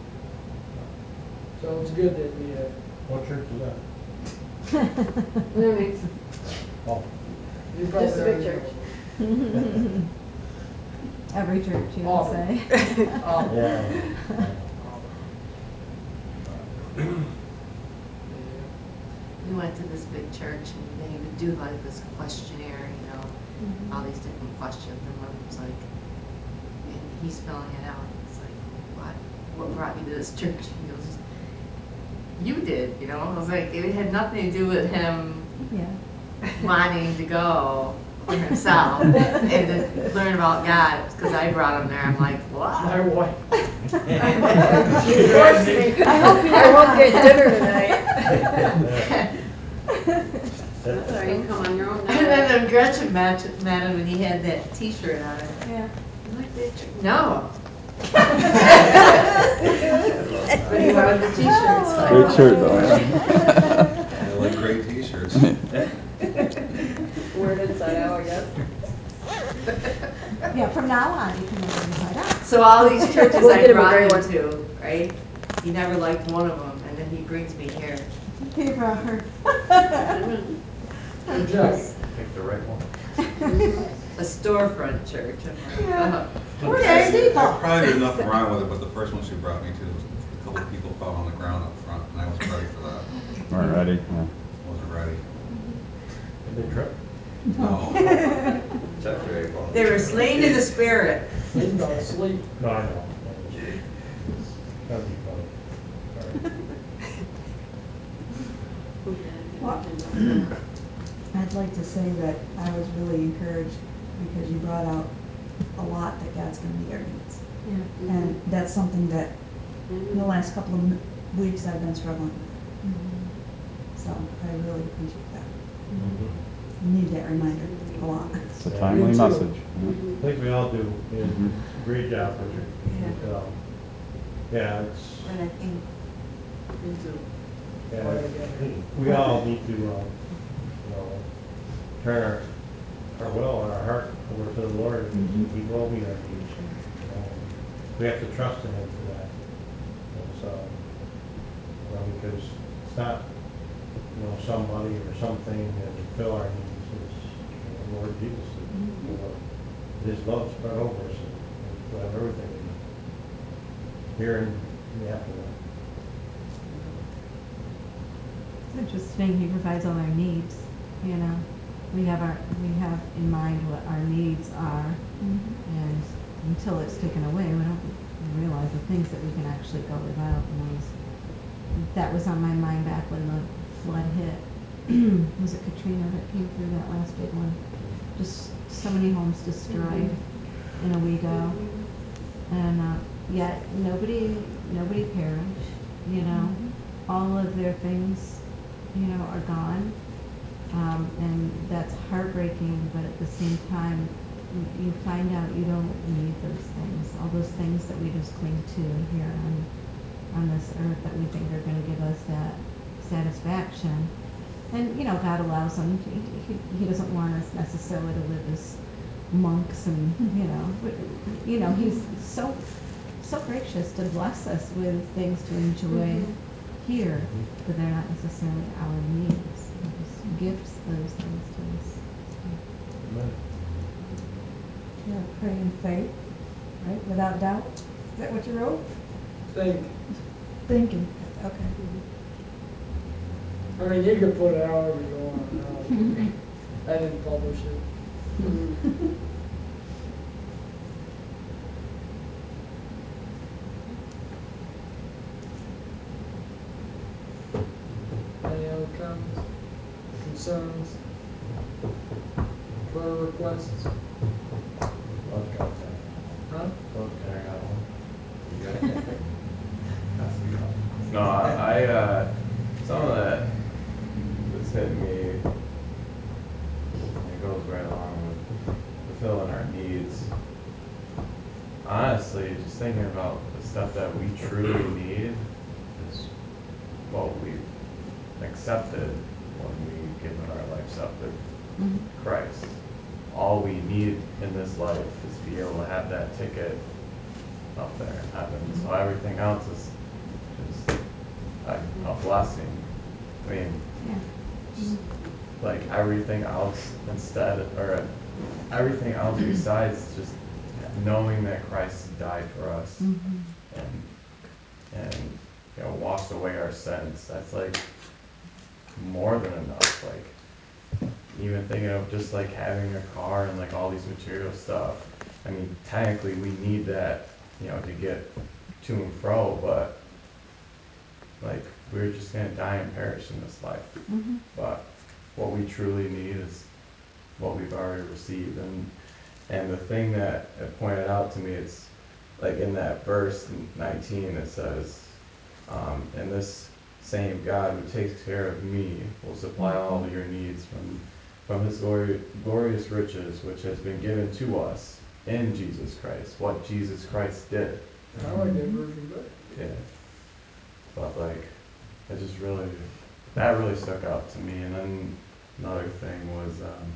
Speaker 1: So it's good that we have,
Speaker 7: What church is that?
Speaker 4: No, mix.
Speaker 7: Oh,
Speaker 1: you probably
Speaker 4: Just a big
Speaker 1: already
Speaker 4: church.
Speaker 1: know.
Speaker 3: Every church, you would
Speaker 1: Auburn.
Speaker 3: say.
Speaker 1: Um,
Speaker 7: yeah.
Speaker 9: We went to this big church and they would do like this questionnaire, you know, all these different questions, and one was like, and he's filling it out. It's like, what, what brought you to this church? And he goes, you did, you know. I was like, it had nothing to do with him
Speaker 3: Yeah.
Speaker 9: wanting to go for himself and to learn about God, because I brought him there. I'm like,
Speaker 1: My
Speaker 9: what?
Speaker 1: wife.
Speaker 3: I hope you
Speaker 4: I won't get dinner
Speaker 3: tonight.
Speaker 4: That's all right, you can come on your own now.
Speaker 9: And then the Gretchen met, met him and he had that T-shirt on it.
Speaker 3: Yeah.
Speaker 9: I'm like, that church- no. But he wanted the T-shirt, so I
Speaker 5: Great
Speaker 9: bought
Speaker 5: shirt
Speaker 9: it.
Speaker 5: though.
Speaker 2: I like great t-shirts.
Speaker 4: Word inside out, I guess.
Speaker 3: Yeah, from now on, you can wear it inside out.
Speaker 9: So all these churches
Speaker 4: We'll
Speaker 9: I
Speaker 4: get him a
Speaker 9: brought
Speaker 4: gray
Speaker 9: him
Speaker 4: one.
Speaker 9: to, right? He never liked one of them, and then he brings me here.
Speaker 3: He brought her.
Speaker 1: Good job.
Speaker 7: Pick the right one.
Speaker 9: A storefront church. I'm like,
Speaker 3: Yeah.
Speaker 9: oh.
Speaker 3: We're
Speaker 2: There's
Speaker 3: nice people.
Speaker 2: probably there's nothing wrong with it, but the first one she brought me to was a couple of people fell on the ground up front, and I wasn't ready for that.
Speaker 5: Alrighty, yeah.
Speaker 2: Wasn't ready.
Speaker 7: Did they trip?
Speaker 2: No.
Speaker 8: Chuck Berry falls.
Speaker 9: They were slain in the spirit.
Speaker 1: He's about to sleep.
Speaker 7: No, I know. That'd be funny. Sorry.
Speaker 6: Well, I'd like to say that I was really encouraged because you brought out a lot that God's gonna meet our needs.
Speaker 3: Yeah.
Speaker 6: And that's something that in the last couple of m- weeks I've been struggling with. So I really appreciate that. I need that reminder a lot.
Speaker 5: It's a
Speaker 7: Yeah.
Speaker 5: timely
Speaker 1: Me too.
Speaker 5: message.
Speaker 7: I think we all do, and great job, Richard.
Speaker 3: Yeah.
Speaker 7: And, um, Yeah, it's,
Speaker 3: But I think,
Speaker 1: Me too.
Speaker 7: yeah, we all need to, um, you know, turn our, our will and our heart over to the Lord, and He will meet our needs. You know, we have to trust in Him for that. And so, you know, because it's not, you know, somebody or something that will fill our needs. It's, you know, Lord Jesus, that, you know, His love spread over us, and we have everything we need. Here in the afterlife.
Speaker 3: it's interesting, he provides all our needs, you know. We have our, we have in mind what our needs are, and until it's taken away, we don't realize the things that we can actually go without. And those, that was on my mind back when the flood hit. Was it Katrina that came through, that last big one? Just so many homes destroyed in a week ago. And uh, yet nobody, nobody perished, you know. All of their things, you know, are gone. Um, and that's heartbreaking, but at the same time, you, you find out you don't need those things. All those things that we just cling to here on, on this earth that we think are going to give us that satisfaction. And, you know, God allows them. He, he, he doesn't want us necessarily to live as monks and, you know, but, you know, he's so, so gracious to bless us with things to enjoy. here, but they're not necessarily our needs. They're just gifts those things to us.
Speaker 7: Amen.
Speaker 6: Yeah, pray in faith, right, without doubt. Is that what you wrote?
Speaker 1: Think,
Speaker 6: Thinking, okay.
Speaker 1: I mean, you could put it however you want. I I didn't publish it. Any other comments, concerns, prayer requests?
Speaker 7: Love God's name.
Speaker 1: Huh?
Speaker 7: Love can I got one?
Speaker 5: You got it? Has to be on.
Speaker 10: No, I, I uh, some of that that's hitting me, and it goes right along with fulfilling our needs. Honestly, just thinking about the stuff that we truly need is what we accepted when we given our lives up to
Speaker 3: Mhm.
Speaker 10: Christ. All we need in this life is to be able to have that ticket up there in heaven. So everything else is just a, a blessing. I mean,
Speaker 3: Yeah.
Speaker 10: just like everything else instead, or everything else besides just knowing that Christ died for us
Speaker 3: Mhm.
Speaker 10: and and you know washed away our sins. That's like more than enough. Like even thinking of just like having a car and like all these material stuff. I mean, technically we need that, you know, to get to and fro, but like we're just gonna die and perish in this life.
Speaker 3: Mhm.
Speaker 10: But what we truly need is what we've already received. And and the thing that it pointed out to me, it's like in that verse nineteen, it says, um, and this same God who takes care of me will supply all of your needs from from his glory, glorious riches, which has been given to us in Jesus Christ, what Jesus Christ did.
Speaker 1: I like that version better.
Speaker 10: Yeah. But like, it just really, that really stuck out to me. And then another thing was, um,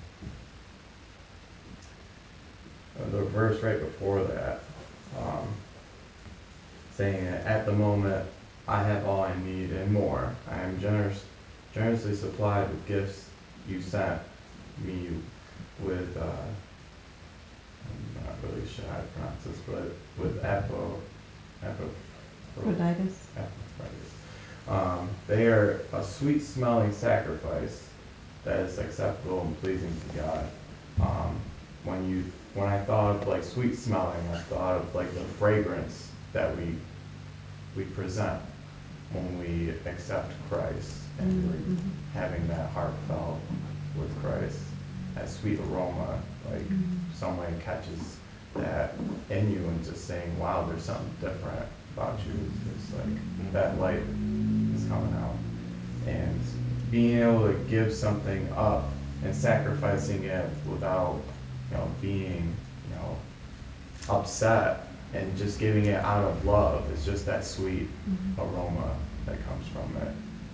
Speaker 10: the verse right before that, um, saying that at the moment I have all I need and more. I am generous, generously supplied with gifts you sent me with, uh, I'm not really sure how to pronounce this, but with apo, apo,
Speaker 3: Aphrodite.
Speaker 10: Epaphroditus. Um, they are a sweet smelling sacrifice that is acceptable and pleasing to God. Um, when you, when I thought of like sweet smelling, I thought of like the fragrance that we, we present when we accept Christ and we're
Speaker 3: Mhm.
Speaker 10: having that heartfelt with Christ, that sweet aroma, like someone catches that in you and just saying, wow, there's something different about you. It's like that light is coming out. And being able to give something up and sacrificing it without, you know, being, you know, upset and just giving it out of love, it's just that sweet
Speaker 3: Mhm.
Speaker 10: aroma that comes from it.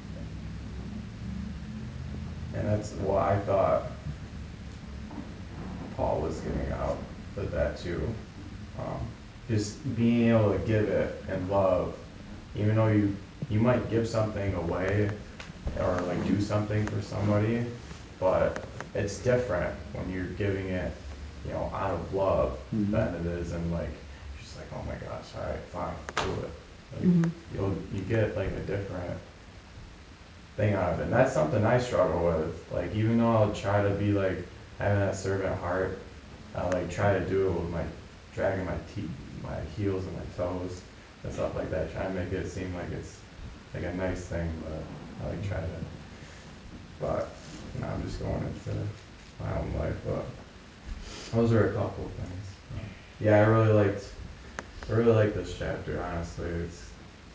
Speaker 10: And that's what I thought Paul was getting out with that too. Um, just being able to give it in love, even though you, you might give something away or like do something for somebody, but it's different when you're giving it, you know, out of love
Speaker 1: Mhm.
Speaker 10: than it is in like, just like, oh my gosh, alright, fine, do it. Like,
Speaker 3: Mhm.
Speaker 10: you'll, you get like a different thing out of it. And that's something I struggle with. Like, even though I'll try to be like, having that servant heart, I like try to do it with my, dragging my teeth, my heels and my toes and stuff like that, try to make it seem like it's like a nice thing, but I like try to, but now I'm just going into my own life, but those are a couple of things. Yeah, I really liked, I really like this chapter, honestly. It's,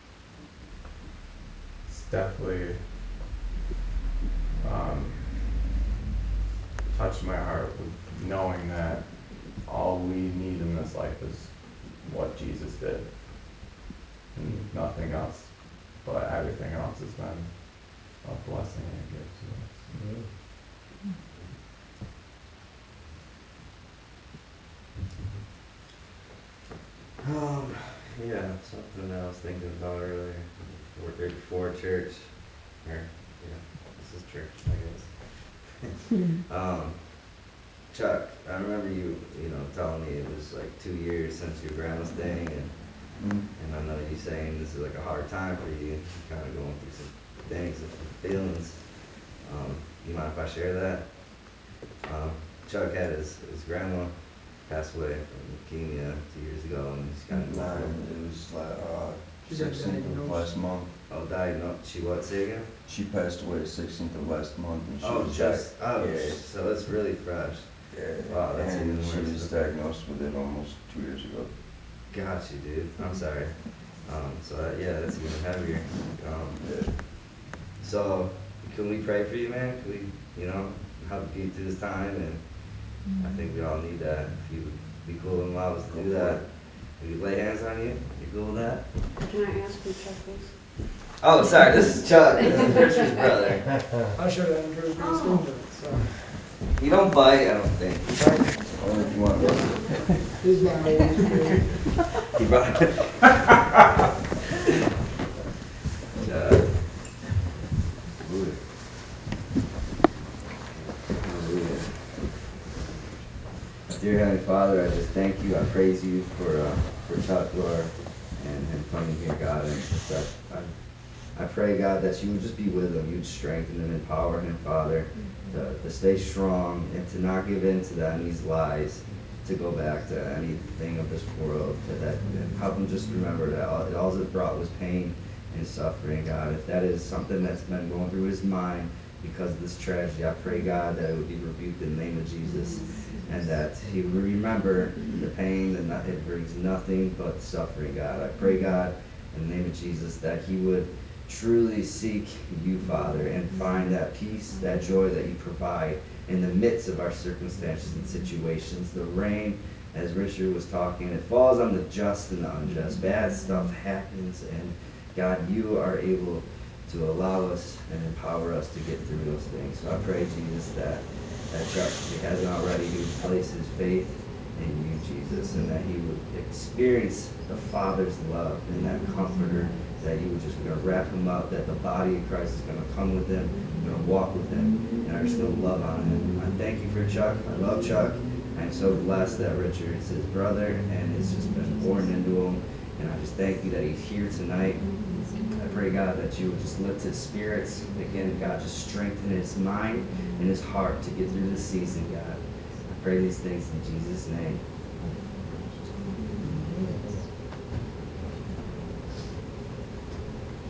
Speaker 10: it's definitely, um, touched my heart with knowing that all we need in this life is what Jesus did, and nothing else, but everything else has been a blessing and a gift to us.
Speaker 5: Um, yeah, something I was thinking about earlier, we're
Speaker 8: right before church, or, yeah, this is church, I guess. um, Chuck, I remember you, you know, telling me it was like two years since your grandma's thing, and
Speaker 11: Mm.
Speaker 8: and I know you saying this is like a hard time for you, kind of going through some things and some feelings. Um, you mind if I share that? Um, Chuck had his, his grandma pass away from leukemia two years ago, and he's kind of
Speaker 11: Nah,
Speaker 8: going through.
Speaker 11: it was like, uh,
Speaker 1: She got
Speaker 11: sixteenth of
Speaker 1: diagnosed.
Speaker 11: last month.
Speaker 8: Oh, diagnosed. She what? Say again?
Speaker 11: She passed away the sixteenth of last month, and she
Speaker 8: Oh,
Speaker 11: was
Speaker 8: just oh,
Speaker 11: yeah.
Speaker 8: so it's really fresh.
Speaker 11: Yeah,
Speaker 8: Wow, that's
Speaker 11: and
Speaker 8: even
Speaker 11: she
Speaker 8: worse.
Speaker 11: was diagnosed with it almost two years ago.
Speaker 8: Got you, dude. I'm sorry. Um, so that, yeah, that's even heavier. Um,
Speaker 11: Yeah.
Speaker 8: so can we pray for you, man? Can we, you know, help you through this time? And I think we all need that. If you would be cool and allow us to do that, we could lay hands on you. You cool with that?
Speaker 4: Can I ask who Chuck is?
Speaker 8: Oh, sorry. This is Chuck. This is Richard's brother.
Speaker 1: I should have introduced you sooner, so.
Speaker 8: He don't bite, I don't think. He bites?
Speaker 11: Only if you want to.
Speaker 1: He's not always good.
Speaker 8: He brought it. Chuck. Hallelujah. Hallelujah. Dear Heavenly Father, I just thank you. I praise you for uh, for Chuck, Lord, and him coming here, God. And just, I, I, I pray, God, that you would just be with him. You'd strengthen him, empower him, Father, to, to stay strong and to not give in to the enemy's lies, to go back to anything of this world, to that, and help him just remember that all, all it brought was pain and suffering, God. If that is something that's been going through his mind because of this tragedy, I pray, God, that it would be rebuked in the name of Jesus, and that he would remember the pain, and that it brings nothing but suffering, God. I pray, God, in the name of Jesus, that he would truly seek you, Father, and find that peace, that joy that you provide in the midst of our circumstances and situations. The rain, as Richard was talking, it falls on the just and the unjust. Bad stuff happens, and God, you are able to allow us and empower us to get through those things. So I pray, Jesus, that, that Chuck, if he hasn't already, he would place his faith in you, Jesus, and that he would experience the Father's love and that comforter, that you would just going to wrap him up, that the body of Christ is going to come with him, going to walk with him, and are just going to love on him. I thank you for Chuck. I love Chuck. I'm so blessed that Richard is his brother, and it's just been born into him. And I just thank you that he's here tonight. I pray, God, that you would just lift his spirits. Again, God, just strengthen his mind and his heart to get through this season, God. I pray these things in Jesus' name.